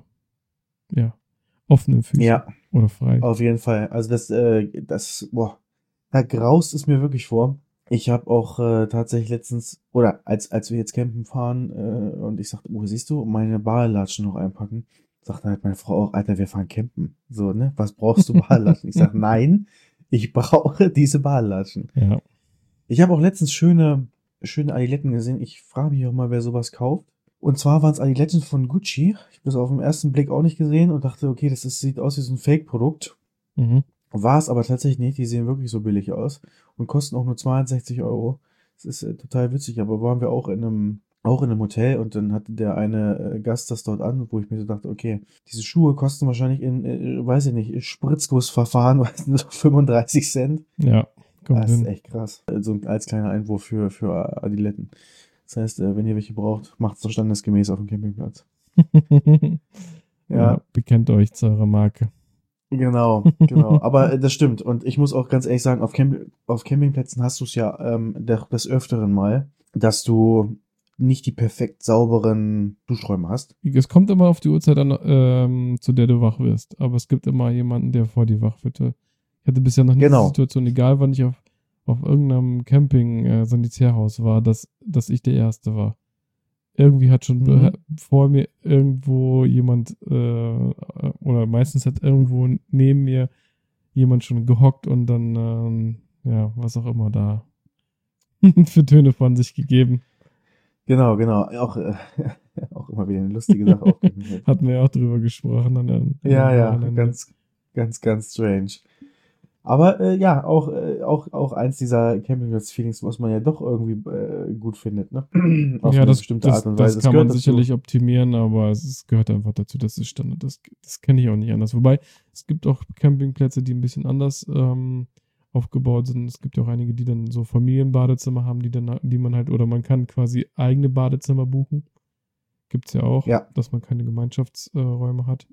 äh, ja, offenen Füßen ja, oder frei. auf jeden Fall. Also das, äh, das, boah, da graust es mir wirklich vor. Ich habe auch äh, tatsächlich letztens, oder als, als wir jetzt campen fahren äh, und ich sagte, oh, siehst du, meine Badelatschen noch einpacken, sagte halt meine Frau auch, Alter, wir fahren campen. So, ne? Was brauchst du Badelatschen? Ich sag, nein, ich brauche diese Badelatschen. Ja. Ich habe auch letztens schöne, schöne Adiletten gesehen. Ich frage mich auch mal, wer sowas kauft. Und zwar waren es Adiletten von Gucci. Ich habe das auf den ersten Blick auch nicht gesehen und dachte, okay, das ist, sieht aus wie so ein Fake-Produkt. Mhm. War es aber tatsächlich nicht. Die sehen wirklich so billig aus und kosten auch nur zweiundsechzig Euro. Das ist äh, total witzig, aber waren wir auch in einem, auch in einem Hotel und dann hatte der eine äh, Gast das dort an, wo ich mir so dachte, okay, diese Schuhe kosten wahrscheinlich in, äh, weiß ich nicht, Spritzgussverfahren, weißt du, so fünfunddreißig Cent. Ja, kommt Das ist hin. echt krass. So als kleiner Einwurf für, für Adiletten. Das heißt, äh, wenn ihr welche braucht, macht es doch standesgemäß auf dem Campingplatz. Ja, Ja, bekennt euch zu eurer Marke. genau, genau. Aber äh, das stimmt. Und ich muss auch ganz ehrlich sagen, auf, Camp auf Campingplätzen hast du es ja ähm, der- des Öfteren mal, dass du nicht die perfekt sauberen Duschräume hast. Es kommt immer auf die Uhrzeit an, ähm, zu der du wach wirst. Aber es gibt immer jemanden, der vor dir wach wird. Ich hatte bisher noch nie Genau. die Situation, egal wann ich auf, auf irgendeinem Camping-Sanitärhaus war, dass, dass ich der Erste war. Irgendwie hat schon Mhm. be- vor mir irgendwo jemand, äh, oder meistens hat irgendwo neben mir jemand schon gehockt und dann, ähm, ja, was auch immer da für Töne von sich gegeben. Genau, genau. Auch, äh, auch immer wieder eine lustige Sache auf Campingplätzen. Hatten wir ja auch drüber gesprochen an dem, an Ja, dem ja, Wochenende. ganz, ganz, ganz strange. Aber äh, ja, auch, äh, auch, auch eins dieser Campingplatz-Feelings, was man ja doch irgendwie äh, gut findet, ne? Auf Ja, eine das, bestimmte das, Art und das Weise. Es kann man gehört dazu. sicherlich optimieren, aber es ist, gehört einfach dazu, das ist Standard. Das, das kenne ich auch nicht anders. Wobei, es gibt auch Campingplätze, die ein bisschen anders ähm, aufgebaut sind. Es gibt ja auch einige, die dann so Familienbadezimmer haben, die dann, die man halt, oder man kann quasi eigene Badezimmer buchen. Gibt's ja auch, Ja. dass man keine Gemeinschaftsräume hat.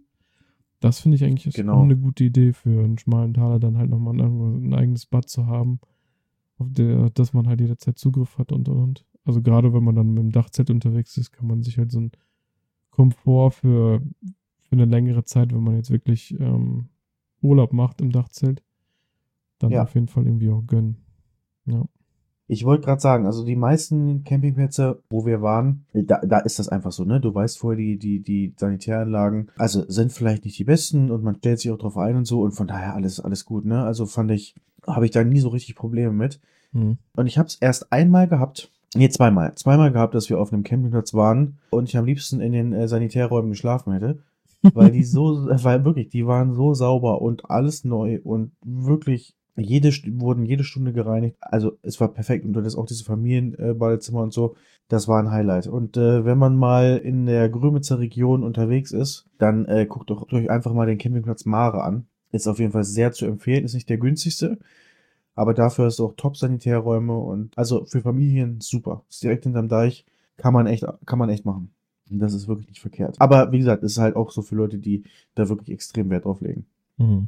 Das finde ich eigentlich ist Genau. auch eine gute Idee für einen schmalen Taler, dann halt nochmal ein, ein eigenes Bad zu haben, auf der, dass man halt jederzeit Zugriff hat und und und. Also gerade wenn man dann mit dem Dachzelt unterwegs ist, kann man sich halt so einen Komfort für, für eine längere Zeit, wenn man jetzt wirklich ähm, Urlaub macht im Dachzelt, dann Ja. auf jeden Fall irgendwie auch gönnen. Ja. Ich wollte gerade sagen, also die meisten Campingplätze, wo wir waren, da, da ist das einfach so, ne? Du weißt vorher, die, die, die Sanitäranlagen, also sind vielleicht nicht die besten und man stellt sich auch drauf ein und so und von daher alles, alles gut, ne? Also fand ich, habe ich da nie so richtig Probleme mit. Mhm. Und ich habe es erst einmal gehabt, nee, zweimal, zweimal gehabt, dass wir auf einem Campingplatz waren und ich am liebsten in den äh, Sanitärräumen geschlafen hätte, weil die so, weil wirklich, die waren so sauber und alles neu und wirklich jede, St- wurden jede Stunde gereinigt. Also es war perfekt und du hattest auch diese Familienbadezimmer und so. Das war ein Highlight. Und äh, wenn man mal in der Grömitzer Region unterwegs ist, dann äh, guckt doch euch einfach mal den Campingplatz Mare an. Ist auf jeden Fall sehr zu empfehlen. Ist nicht der günstigste, aber dafür hast du auch Top-Sanitärräume und also für Familien super. Ist direkt hinterm Deich. Kann man echt, kann man echt machen. Und das ist wirklich nicht verkehrt. Aber wie gesagt, es ist halt auch so für Leute, die da wirklich extrem Wert drauf legen. Mhm.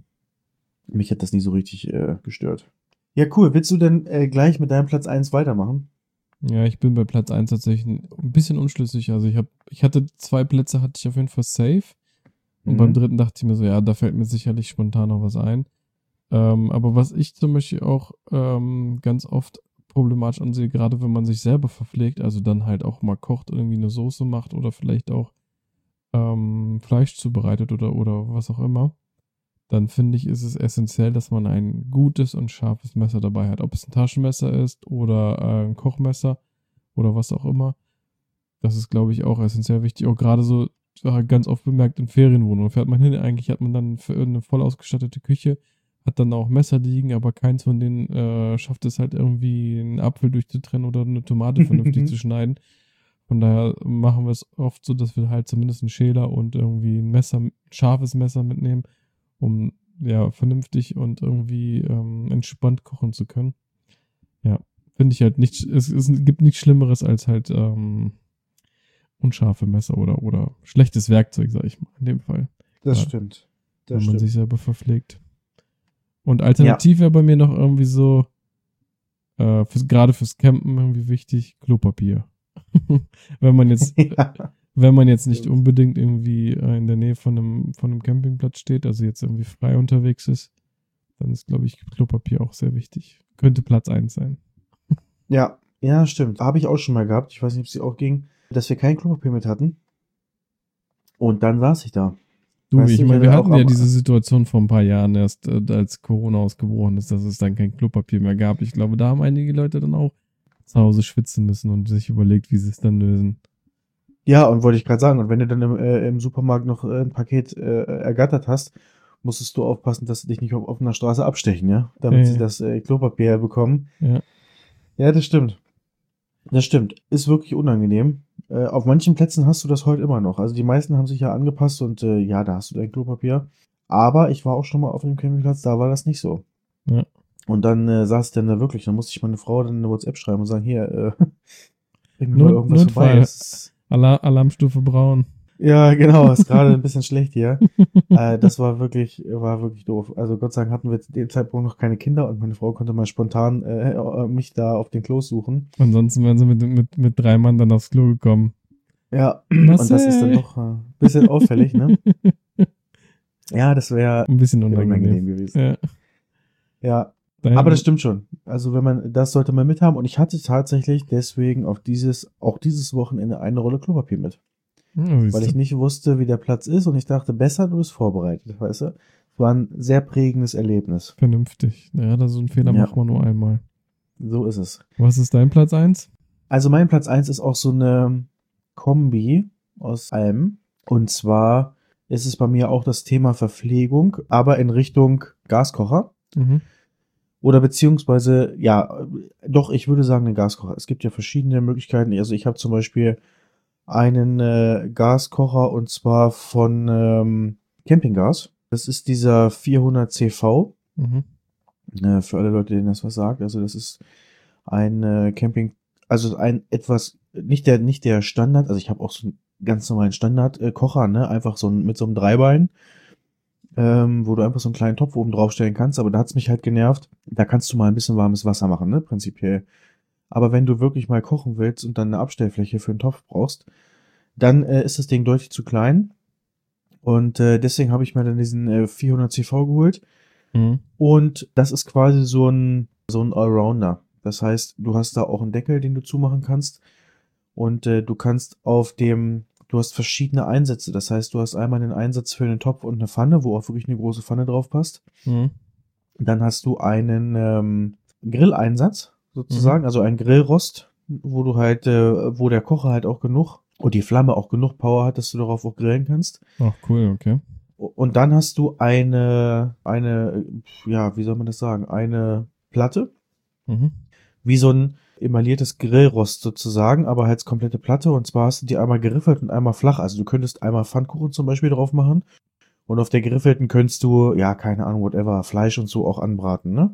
Mich hat das nie so richtig äh, gestört. Ja, cool. Willst du denn äh, gleich mit deinem Platz eins weitermachen? Ja, ich bin bei Platz eins tatsächlich ein bisschen unschlüssig. Also ich habe, ich hatte zwei Plätze, hatte ich auf jeden Fall safe. Und Mhm. beim dritten dachte ich mir so, ja, da fällt mir sicherlich spontan noch was ein. Ähm, aber was ich zum Beispiel auch ähm, ganz oft problematisch ansehe, gerade wenn man sich selber verpflegt, also dann halt auch mal kocht, irgendwie eine Soße macht oder vielleicht auch ähm, Fleisch zubereitet oder, oder was auch immer, dann finde ich, ist es essentiell, dass man ein gutes und scharfes Messer dabei hat. Ob es ein Taschenmesser ist oder äh, ein Kochmesser oder was auch immer. Das ist, glaube ich, auch essentiell wichtig. Auch gerade so äh, ganz oft bemerkt in Ferienwohnungen. Fährt man hin, eigentlich hat man dann für eine voll ausgestattete Küche, hat dann auch Messer liegen, aber keins von denen äh, schafft es halt irgendwie, einen Apfel durchzutrennen oder eine Tomate vernünftig zu schneiden. Von daher machen wir es oft so, dass wir halt zumindest einen Schäler und irgendwie ein Messer, ein scharfes Messer mitnehmen, um ja vernünftig und irgendwie ähm, entspannt kochen zu können. Ja, finde ich halt nicht, es, es gibt nichts Schlimmeres als halt ähm, unscharfe Messer oder, oder schlechtes Werkzeug, sag ich mal, in dem Fall. Das Ja, stimmt. Das wenn man stimmt. sich selber verpflegt. Und alternativ wäre bei mir noch irgendwie so, äh, fürs, gerade fürs Campen irgendwie wichtig, Klopapier. Wenn man jetzt, Ja. wenn man jetzt nicht Stimmt. unbedingt irgendwie äh, in der Nähe von einem, von einem Campingplatz steht, also jetzt irgendwie frei unterwegs ist, dann ist, glaube ich, Klopapier auch sehr wichtig. Könnte Platz eins sein. Ja, ja, stimmt. Habe ich auch schon mal gehabt. Ich weiß nicht, ob es dir auch ging, dass wir kein Klopapier mit hatten. Und dann saß ich da. Du, Weißt ich du, ich meine, wir hatte hatten auch ja am- diese Situation vor ein paar Jahren erst, äh, als Corona ausgebrochen ist, dass es dann kein Klopapier mehr gab. Ich glaube, da haben einige Leute dann auch zu Hause schwitzen müssen und sich überlegt, wie sie es dann lösen. Ja, und wollte ich gerade sagen, und wenn du dann im, äh, im Supermarkt noch äh, ein Paket äh, ergattert hast, musstest du aufpassen, dass sie dich nicht auf offener Straße abstechen, ja? Damit Ja, sie ja. das äh, Klopapier bekommen. Ja. Ja, das stimmt. Das stimmt. Ist wirklich unangenehm. Äh, auf manchen Plätzen hast du das heute immer noch. Also die meisten haben sich ja angepasst und äh, ja, da hast du dein Klopapier. Aber ich war auch schon mal auf einem Campingplatz, da war das nicht so. Ja. Und dann äh, saß ich dann da wirklich, dann musste ich meine Frau dann eine WhatsApp schreiben und sagen, hier, äh, bring mir Not- mal irgendwas Notfall. vorbei. Es ist, Alar Alarmstufe braun. ja, genau, ist gerade ein bisschen schlecht hier. Äh, das war wirklich, war wirklich doof. Also Gott sei Dank hatten wir zu dem Zeitpunkt noch keine Kinder und meine Frau konnte mal spontan äh, äh, mich da auf den Klos suchen. Ansonsten wären sie mit, mit, mit drei Mann dann aufs Klo gekommen. Ja, und das ist dann Marcel. doch ein äh, bisschen auffällig, ne? Ja, das wäre Ein bisschen unangenehm unangenehm. gewesen. Ja. Ja, Daher- aber das stimmt schon. Also wenn man, das sollte man mithaben. Und ich hatte tatsächlich deswegen auf dieses, auch dieses Wochenende eine Rolle Klopapier mit. Ja, siehst Weil ich du. nicht wusste, wie der Platz ist und ich dachte, besser, du bist vorbereitet, weißt du? Es war ein sehr prägendes Erlebnis. Vernünftig. Ja, das so einen Fehler Ja. macht man nur einmal. So ist es. Was ist dein Platz eins? Also mein Platz eins ist auch so eine Kombi aus allem. Und zwar ist es bei mir auch das Thema Verpflegung, aber in Richtung Gaskocher. Mhm. Oder beziehungsweise, ja, doch, ich würde sagen, einen Gaskocher. Es gibt ja verschiedene Möglichkeiten. Also ich habe zum Beispiel einen äh, Gaskocher und zwar von ähm, Campinggas. Das ist dieser vierhundert C V. Mhm. Äh, für alle Leute, denen das was sagt. Also das ist ein äh, Camping, also ein etwas, nicht der, nicht der Standard, also ich habe auch so einen ganz normalen Standard-Kocher, ne? Einfach so ein, mit so einem Dreibein, ähm, wo du einfach so einen kleinen Topf oben drauf stellen kannst, aber da hat's mich halt genervt. Da kannst du mal ein bisschen warmes Wasser machen, ne? Prinzipiell. Aber wenn du wirklich mal kochen willst und dann eine Abstellfläche für einen Topf brauchst, dann äh, ist das Ding deutlich zu klein. Und äh, deswegen habe ich mir dann diesen äh, vierhundert C V geholt. Mhm. Und das ist quasi so ein, so ein Allrounder. Das heißt, du hast da auch einen Deckel, den du zumachen kannst. Und äh, du kannst auf dem, du hast verschiedene Einsätze. Das heißt, du hast einmal einen Einsatz für einen Topf und eine Pfanne, wo auch wirklich eine große Pfanne drauf passt. Mhm. Dann hast du einen ähm, Grilleinsatz sozusagen, also ein Grillrost, wo du halt, äh, wo der Kocher halt auch genug und die Flamme auch genug Power hat, dass du darauf auch grillen kannst. Ach, cool, okay. Und dann hast du eine, eine, ja, wie soll man das sagen, eine Platte, Mhm. wie so ein emailliertes Grillrost sozusagen, aber halt komplette Platte. Und zwar hast du die einmal geriffelt und einmal flach. Also du könntest einmal Pfannkuchen zum Beispiel drauf machen und auf der geriffelten könntest du, ja, keine Ahnung, whatever, Fleisch und so auch anbraten, ne?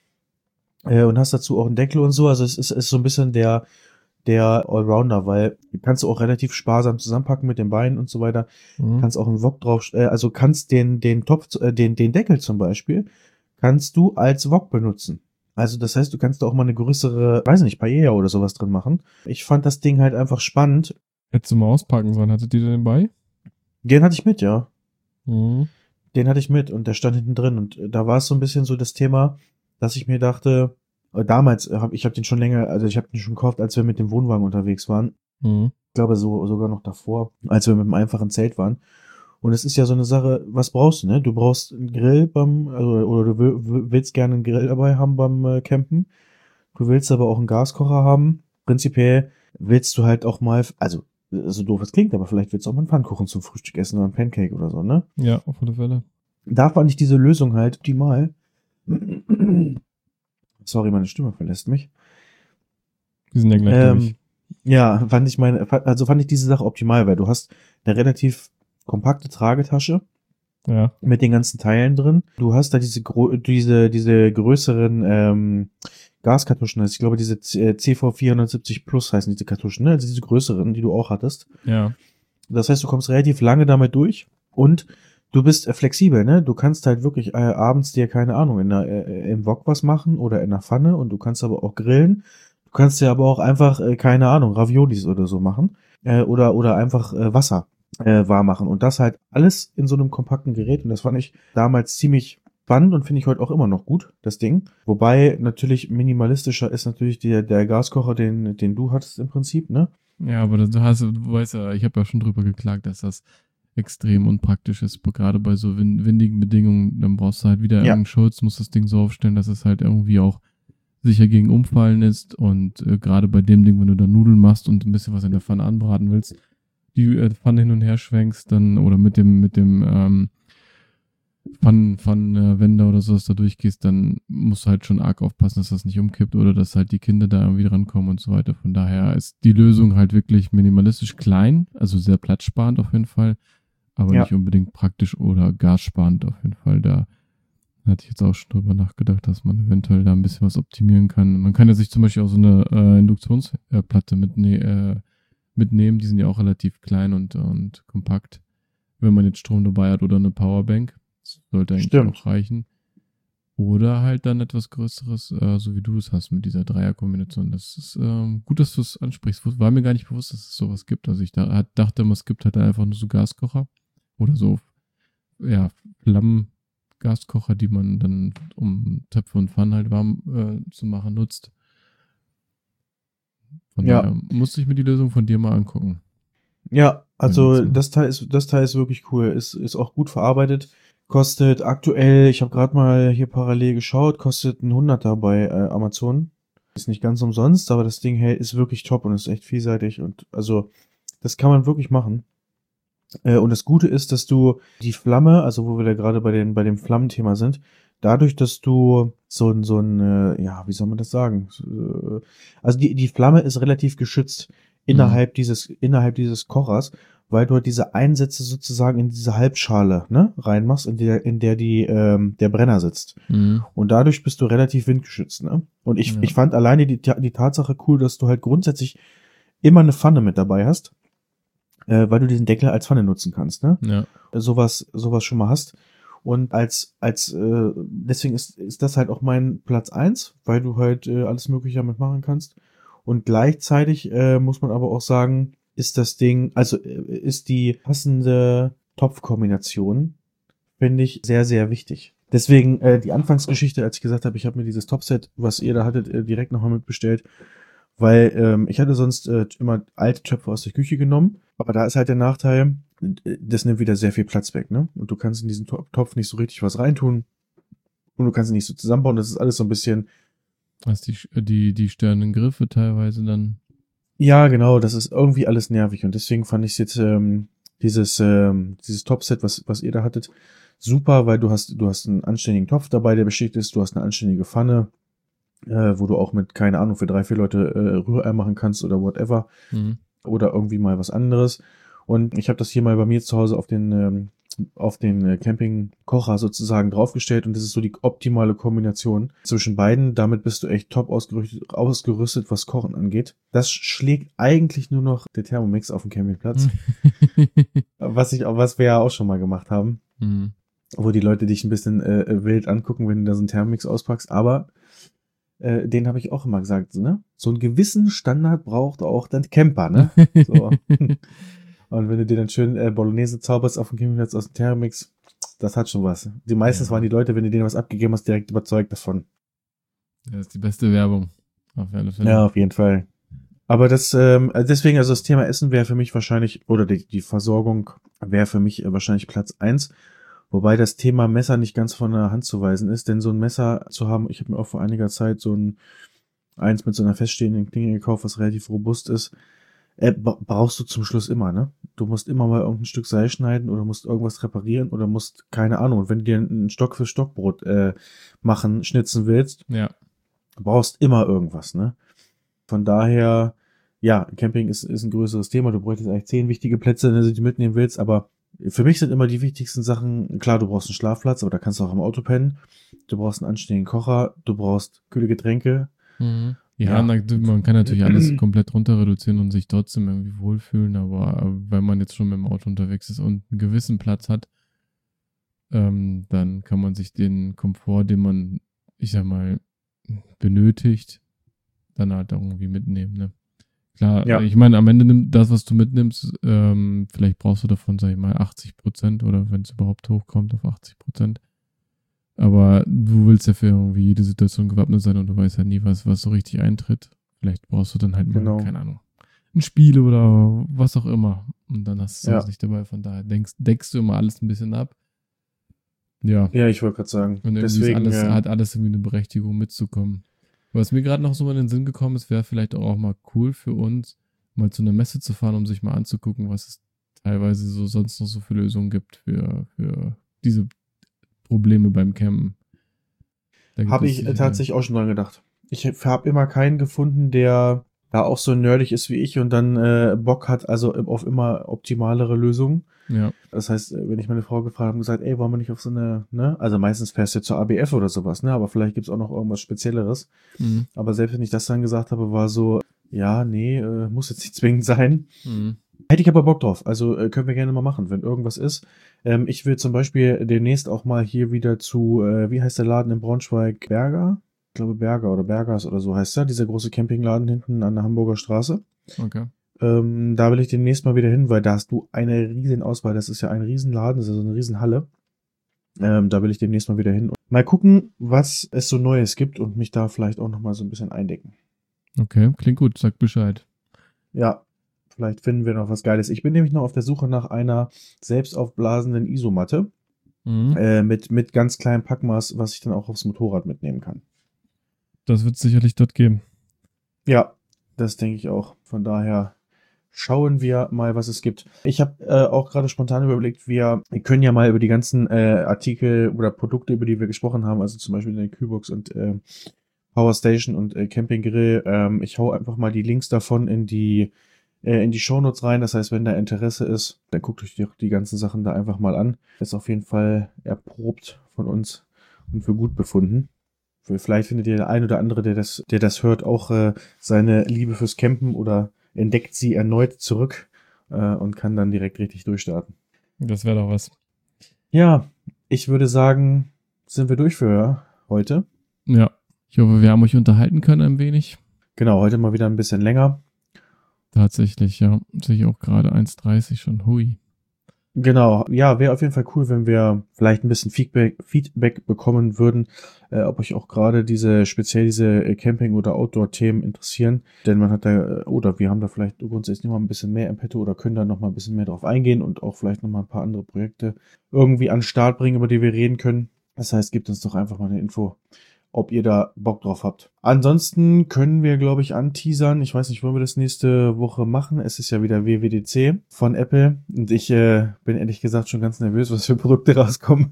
Äh, und hast dazu auch einen Deckel und so. Also es ist, ist so ein bisschen der, der Allrounder, weil kannst du auch relativ sparsam zusammenpacken mit den Beinen und so weiter. Mhm. Kannst auch einen Wok drauf, äh, also kannst den, den Topf, äh, den, den Deckel zum Beispiel, kannst du als Wok benutzen. Also das heißt, du kannst da auch mal eine größere, weiß nicht, Paella oder sowas drin machen. Ich fand das Ding halt einfach spannend. Hättest du mal auspacken sollen. Hattet ihr den bei? Den hatte ich mit, ja. Mhm. Den hatte ich mit und der stand hinten drin. Und äh, da war es so ein bisschen so das Thema, dass ich mir dachte, äh, damals habe ich habe den schon länger, also ich habe den schon gekauft, als wir mit dem Wohnwagen unterwegs waren. Mhm. Ich glaube so sogar noch davor, als wir mit dem einfachen Zelt waren. Und es ist ja so eine Sache, was brauchst du, ne? Du brauchst einen Grill beim, also, oder du will, willst gerne einen Grill dabei haben beim äh, Campen. Du willst aber auch einen Gaskocher haben. Prinzipiell willst du halt auch mal, also so doof es klingt, aber vielleicht willst du auch mal einen Pfannkuchen zum Frühstück essen oder einen Pancake oder so, ne? Ja, auf alle Fälle. Da fand ich diese Lösung halt optimal. Sorry, meine Stimme verlässt mich. Die sind ja gleich Ähm, durch. ja, fand ich meine, also fand ich diese Sache optimal, weil du hast eine relativ kompakte Tragetasche Ja. mit den ganzen Teilen drin. Du hast da diese gro diese diese größeren ähm, Gaskartuschen, also ich glaube diese C V vierhundertsiebzig Plus heißen diese Kartuschen, ne? Also diese größeren, die du auch hattest. Ja. Das heißt, du kommst relativ lange damit durch und du bist äh, flexibel, ne? Du kannst halt wirklich äh, abends dir, keine Ahnung, in der, äh, im Wok was machen oder in der Pfanne und du kannst aber auch grillen. Du kannst dir aber auch einfach, äh, keine Ahnung, Raviolis oder so machen äh, oder oder einfach äh, Wasser äh, warm machen und das halt alles in so einem kompakten Gerät und das fand ich damals ziemlich spannend und finde ich heute auch immer noch gut, das Ding. Wobei natürlich minimalistischer ist natürlich der, der Gaskocher, den, den du hattest im Prinzip, ne? Ja, aber du hast, du weißt ja, ich habe ja schon drüber geklagt, dass das extrem unpraktisch ist, gerade bei so win- windigen Bedingungen. Dann brauchst du halt wieder Ja. irgendeinen Schutz, musst das Ding so aufstellen, dass es halt irgendwie auch sicher gegen Umfallen ist und äh, gerade bei dem Ding, wenn du da Nudeln machst und ein bisschen was in der Pfanne anbraten willst, die äh, Pfanne hin und her schwenkst, dann oder mit dem mit dem ähm, Pfannen, Pfannenwender oder sowas da durchgehst, dann musst du halt schon arg aufpassen, dass das nicht umkippt oder dass halt die Kinder da irgendwie drankommen und so weiter. Von daher ist die Lösung halt wirklich minimalistisch klein, also sehr platzsparend auf jeden Fall, aber Ja. nicht unbedingt praktisch oder gassparend auf jeden Fall. Da hatte ich jetzt auch schon drüber nachgedacht, dass man eventuell da ein bisschen was optimieren kann. Man kann ja sich zum Beispiel auch so eine äh, Induktionsplatte mitne- äh, mitnehmen, die sind ja auch relativ klein und, und kompakt, wenn man jetzt Strom dabei hat oder eine Powerbank. Das sollte eigentlich Stimmt. auch reichen. Oder halt dann etwas Größeres, äh, so wie du es hast mit dieser Dreierkombination. Das ist ähm, gut, dass du es ansprichst. War mir gar nicht bewusst, dass es sowas gibt. Also ich da, hat, dachte immer, es gibt halt einfach nur so Gaskocher oder so, ja, Flammengaskocher, die man dann, um Töpfe und Pfannen halt warm äh, zu machen, nutzt. Von Ja. daher musste ich mir die Lösung von dir mal angucken. Ja, also Ja, so. das Teil ist, das Teil ist wirklich cool. Ist, ist auch gut verarbeitet. Kostet aktuell, ich habe gerade mal hier parallel geschaut, kostet ein Hunderter bei äh, Amazon. Ist nicht ganz umsonst, aber das Ding hey, ist wirklich top und ist echt vielseitig und also das kann man wirklich machen. Äh, und das Gute ist, dass du die Flamme, also wo wir da gerade bei den bei dem Flammenthema sind, dadurch, dass du so ein so ein äh, ja, wie soll man das sagen? Äh, Also die die Flamme ist relativ geschützt innerhalb dieses innerhalb dieses Kochers, weil du halt diese Einsätze sozusagen in diese Halbschale, ne, reinmachst, in der in der die ähm, der Brenner sitzt. Mhm. Und dadurch bist du relativ windgeschützt, ne? Und ich Ja. ich fand alleine die die Tatsache cool, dass du halt grundsätzlich immer eine Pfanne mit dabei hast, äh, weil du diesen Deckel als Pfanne nutzen kannst, ne? Ja. Sowas sowas schon mal hast. Und als als äh, deswegen ist ist das halt auch mein Platz eins, weil du halt äh, alles Mögliche damit machen kannst. Und gleichzeitig äh, muss man aber auch sagen, ist das Ding, also äh, ist die passende Topfkombination, finde ich, sehr, sehr wichtig. Deswegen äh, die Anfangsgeschichte, als ich gesagt habe, ich habe mir dieses Topset, was ihr da hattet, äh, direkt nochmal mitbestellt, weil ähm, ich hatte sonst äh, immer alte Töpfe aus der Küche genommen, aber da ist halt der Nachteil, äh, das nimmt wieder sehr viel Platz weg, ne? Und du kannst in diesen To- Topf nicht so richtig was reintun und du kannst ihn nicht so zusammenbauen, das ist alles so ein bisschen. Hast die, die, die störenden Griffe teilweise dann. Ja, genau, das ist irgendwie alles nervig und deswegen fand ich jetzt ähm, dieses ähm, dieses Topset, was was ihr da hattet, super, weil du hast du hast einen anständigen Topf dabei, der beschichtet ist, du hast eine anständige Pfanne, äh, wo du auch mit, keine Ahnung, für drei, vier Leute äh, Rührei machen kannst oder whatever Mhm. oder irgendwie mal was anderes. Und ich habe das hier mal bei mir zu Hause auf den ähm, auf den äh, Campingkocher sozusagen draufgestellt und das ist so die optimale Kombination zwischen beiden. Damit bist du echt top ausgerüstet, ausgerüstet, was Kochen angeht. Das schlägt eigentlich nur noch der Thermomix auf dem Campingplatz, was ich auch, was wir ja auch schon mal gemacht haben, Mhm. wo die Leute dich ein bisschen äh, wild angucken, wenn du da so einen Thermomix auspackst. Aber äh, den habe ich auch immer gesagt, so, ne? So einen gewissen Standard braucht auch dein Camper, ne? So. Und wenn du dir dann schön äh, Bolognese zauberst auf dem Campingplatz aus dem Thermomix, das, das hat schon was. Die meistens Ja. waren die Leute, wenn du denen was abgegeben hast, direkt überzeugt davon. Das ist die beste Werbung. Auf alle Fälle. Ja, auf jeden Fall. Aber das, ähm, also deswegen, also das Thema Essen wäre für mich wahrscheinlich, oder die, die Versorgung wäre für mich äh, wahrscheinlich Platz eins. Wobei das Thema Messer nicht ganz von der Hand zu weisen ist, denn so ein Messer zu haben, ich habe mir auch vor einiger Zeit so ein eins mit so einer feststehenden Klinge gekauft, was relativ robust ist. Äh, bra- brauchst du zum Schluss immer, ne? Du musst immer mal irgendein Stück Seil schneiden oder musst irgendwas reparieren oder musst, keine Ahnung, und wenn du dir ein Stock für Stockbrot äh, machen, schnitzen willst, Ja. du brauchst immer irgendwas, ne? Von daher, ja, Camping ist, ist ein größeres Thema. Du bräuchtest eigentlich zehn wichtige Plätze, wenn du die mitnehmen willst, aber für mich sind immer die wichtigsten Sachen, klar, du brauchst einen Schlafplatz, aber da kannst du auch im Auto pennen. Du brauchst einen anständigen Kocher, du brauchst kühle Getränke. Mhm. Ja, Ja. na, du- man kann natürlich alles komplett runter reduzieren und sich trotzdem irgendwie wohlfühlen, aber äh, wenn man jetzt schon mit dem Auto unterwegs ist und einen gewissen Platz hat, ähm, dann kann man sich den Komfort, den man, ich sag mal, benötigt, dann halt auch irgendwie mitnehmen, ne? Klar, Ja. ich meine, am Ende nimmt das, was du mitnimmst, ähm, vielleicht brauchst du davon, sag ich mal, achtzig Prozent oder wenn es überhaupt hochkommt auf achtzig Prozent. Aber du willst ja für irgendwie jede Situation gewappnet sein und du weißt ja nie, was, was so richtig eintritt. Vielleicht brauchst du dann halt mal, Genau. keine Ahnung, ein Spiel oder was auch immer. Und dann hast du Ja. es nicht dabei. Von daher denkst, deckst du immer alles ein bisschen ab. Ja. Ja, ich wollte gerade sagen. Und irgendwie Deswegen, ist alles, äh, hat alles irgendwie eine Berechtigung mitzukommen. Was mir gerade noch so in den Sinn gekommen ist, wäre vielleicht auch mal cool für uns, mal zu einer Messe zu fahren, um sich mal anzugucken, was es teilweise so sonst noch so für Lösungen gibt für, für diese Probleme beim Campen. Da gibt habe es ich äh, sicher- tatsächlich auch schon dran gedacht. Ich habe immer keinen gefunden, der da auch so nerdig ist wie ich und dann äh, Bock hat, also auf immer optimalere Lösungen. Ja, Das heißt, äh, wenn ich meine Frau gefragt habe, und gesagt, ey, wollen wir nicht auf so eine, ne? Also meistens fährst du zur A B F oder sowas, ne? Aber vielleicht gibt's auch noch irgendwas Spezielleres. mhm. Aber selbst wenn ich das dann gesagt habe, war so, ja, nee, äh, muss jetzt nicht zwingend sein. Mhm. Hätte ich aber Bock drauf. Also äh, können wir gerne mal machen, wenn irgendwas ist. Ähm, ich will zum Beispiel demnächst auch mal hier wieder zu, äh, wie heißt der Laden in Braunschweig? Berger? Ich glaube Berger oder Bergers oder so heißt er. Dieser große Campingladen hinten an der Hamburger Straße. Okay. Ähm, da will ich demnächst mal wieder hin, weil da hast du eine riesen Auswahl. Das ist ja ein Riesenladen, das ist also eine Riesenhalle. Ähm, da will ich demnächst mal wieder hin. Mal gucken, was es so Neues gibt und mich da vielleicht auch noch mal so ein bisschen eindecken. Okay, klingt gut, sag Bescheid. Ja, vielleicht finden wir noch was Geiles. Ich bin nämlich noch auf der Suche nach einer selbst aufblasenden Isomatte Mhm. äh, mit, mit ganz kleinem Packmaß, was ich dann auch aufs Motorrad mitnehmen kann. Das wird es sicherlich dort geben. Ja, das denke ich auch. Von daher schauen wir mal, was es gibt. Ich habe äh, auch gerade spontan überlegt, wir, wir können ja mal über die ganzen äh, Artikel oder Produkte, über die wir gesprochen haben, also zum Beispiel den Kühlbox und äh, Power Station und äh, Campinggrill, ähm, ich hau einfach mal die Links davon in die äh, in die Shownotes rein. Das heißt, wenn da Interesse ist, dann guckt euch die, die ganzen Sachen da einfach mal an. Ist auf jeden Fall erprobt von uns und für gut befunden. Vielleicht findet ihr der ein oder andere, der das, der das hört, auch äh, seine Liebe fürs Campen oder entdeckt sie erneut zurück äh, und kann dann direkt richtig durchstarten. Das wäre doch was. Ja, ich würde sagen, sind wir durch für heute. Ja, ich hoffe, wir haben euch unterhalten können ein wenig. Genau, heute mal wieder ein bisschen länger. Tatsächlich, ja. Sehe ich auch gerade eins dreißig schon. Hui. Genau, ja, wäre auf jeden Fall cool, wenn wir vielleicht ein bisschen Feedback, Feedback bekommen würden, äh, ob euch auch gerade diese, speziell diese äh, Camping- oder Outdoor-Themen interessieren. Denn man hat da, äh, oder wir haben da vielleicht grundsätzlich noch mal ein bisschen mehr im Petto oder können da noch mal ein bisschen mehr drauf eingehen und auch vielleicht noch mal ein paar andere Projekte irgendwie an den Start bringen, über die wir reden können. Das heißt, gebt uns doch einfach mal eine Info, ob ihr da Bock drauf habt. Ansonsten können wir, glaube ich, anteasern. Ich weiß nicht, wollen wir das nächste Woche machen? Es ist ja wieder W W D C von Apple. Und ich äh, bin ehrlich gesagt schon ganz nervös, was für Produkte rauskommen.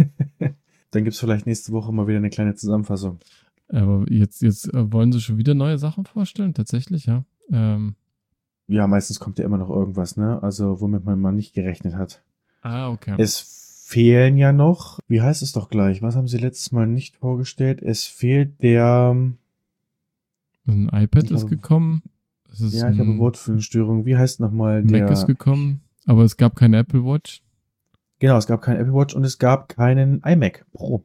Dann gibt's vielleicht nächste Woche mal wieder eine kleine Zusammenfassung. Aber jetzt, jetzt äh, wollen sie schon wieder neue Sachen vorstellen? Tatsächlich, ja. Ähm, Ja, meistens kommt ja immer noch irgendwas, ne? Also, womit man mal nicht gerechnet hat. ah, okay. Es fehlen ja noch, wie heißt es doch gleich? Was haben sie letztes Mal nicht vorgestellt? Es fehlt der, Ein iPad Ich ist habe- gekommen. Es ist ja, ich habe ein Wortfindungsstörung. Wie heißt nochmal der? Mac ist gekommen, aber es gab keine Apple Watch. Genau, es gab keinen Apple Watch und es gab keinen iMac Pro.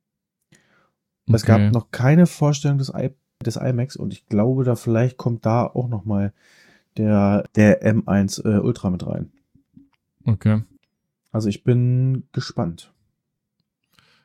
Es Okay. gab noch keine Vorstellung des, I des iMacs und ich glaube, da vielleicht kommt da auch nochmal der, der M eins äh, Ultra mit rein. Okay. Also ich bin gespannt.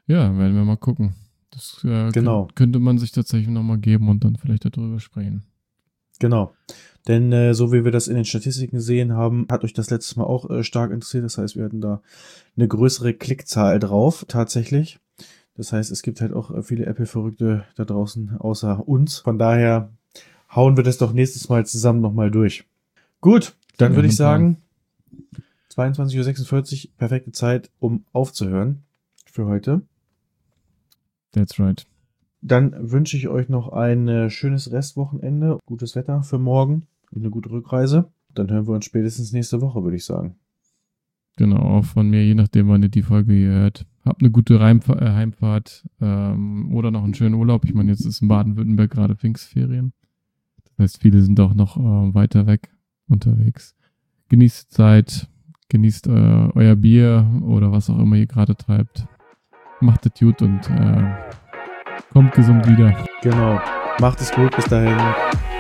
Ja, werden wir mal gucken. Das äh, Genau. könnt, könnte man sich tatsächlich nochmal geben und dann vielleicht darüber sprechen. Genau. Denn äh, so wie wir das in den Statistiken gesehen haben, hat euch das letztes Mal auch äh, stark interessiert. Das heißt, wir hatten da eine größere Klickzahl drauf, tatsächlich. Das heißt, es gibt halt auch äh, viele Apple-Verrückte da draußen außer uns. Von daher hauen wir das doch nächstes Mal zusammen nochmal durch. Gut, dann Ja, würde ich wunderbar. sagen, zweiundzwanzig Uhr sechsundvierzig, perfekte Zeit, um aufzuhören für heute. That's right. Dann wünsche ich euch noch ein äh, schönes Restwochenende, gutes Wetter für morgen und eine gute Rückreise. Dann hören wir uns spätestens nächste Woche, würde ich sagen. Genau, auch von mir, je nachdem, wann ihr die Folge hier hört. Habt eine gute Reimfa- äh, Heimfahrt ähm, oder noch einen schönen Urlaub. Ich meine, jetzt ist in Baden-Württemberg gerade Pfingstferien. Das heißt, viele sind auch noch äh, weiter weg unterwegs. Genießt die Zeit, genießt äh, euer Bier oder was auch immer ihr gerade treibt. Macht es gut und äh, kommt gesund wieder. Genau. Macht es gut. Bis dahin.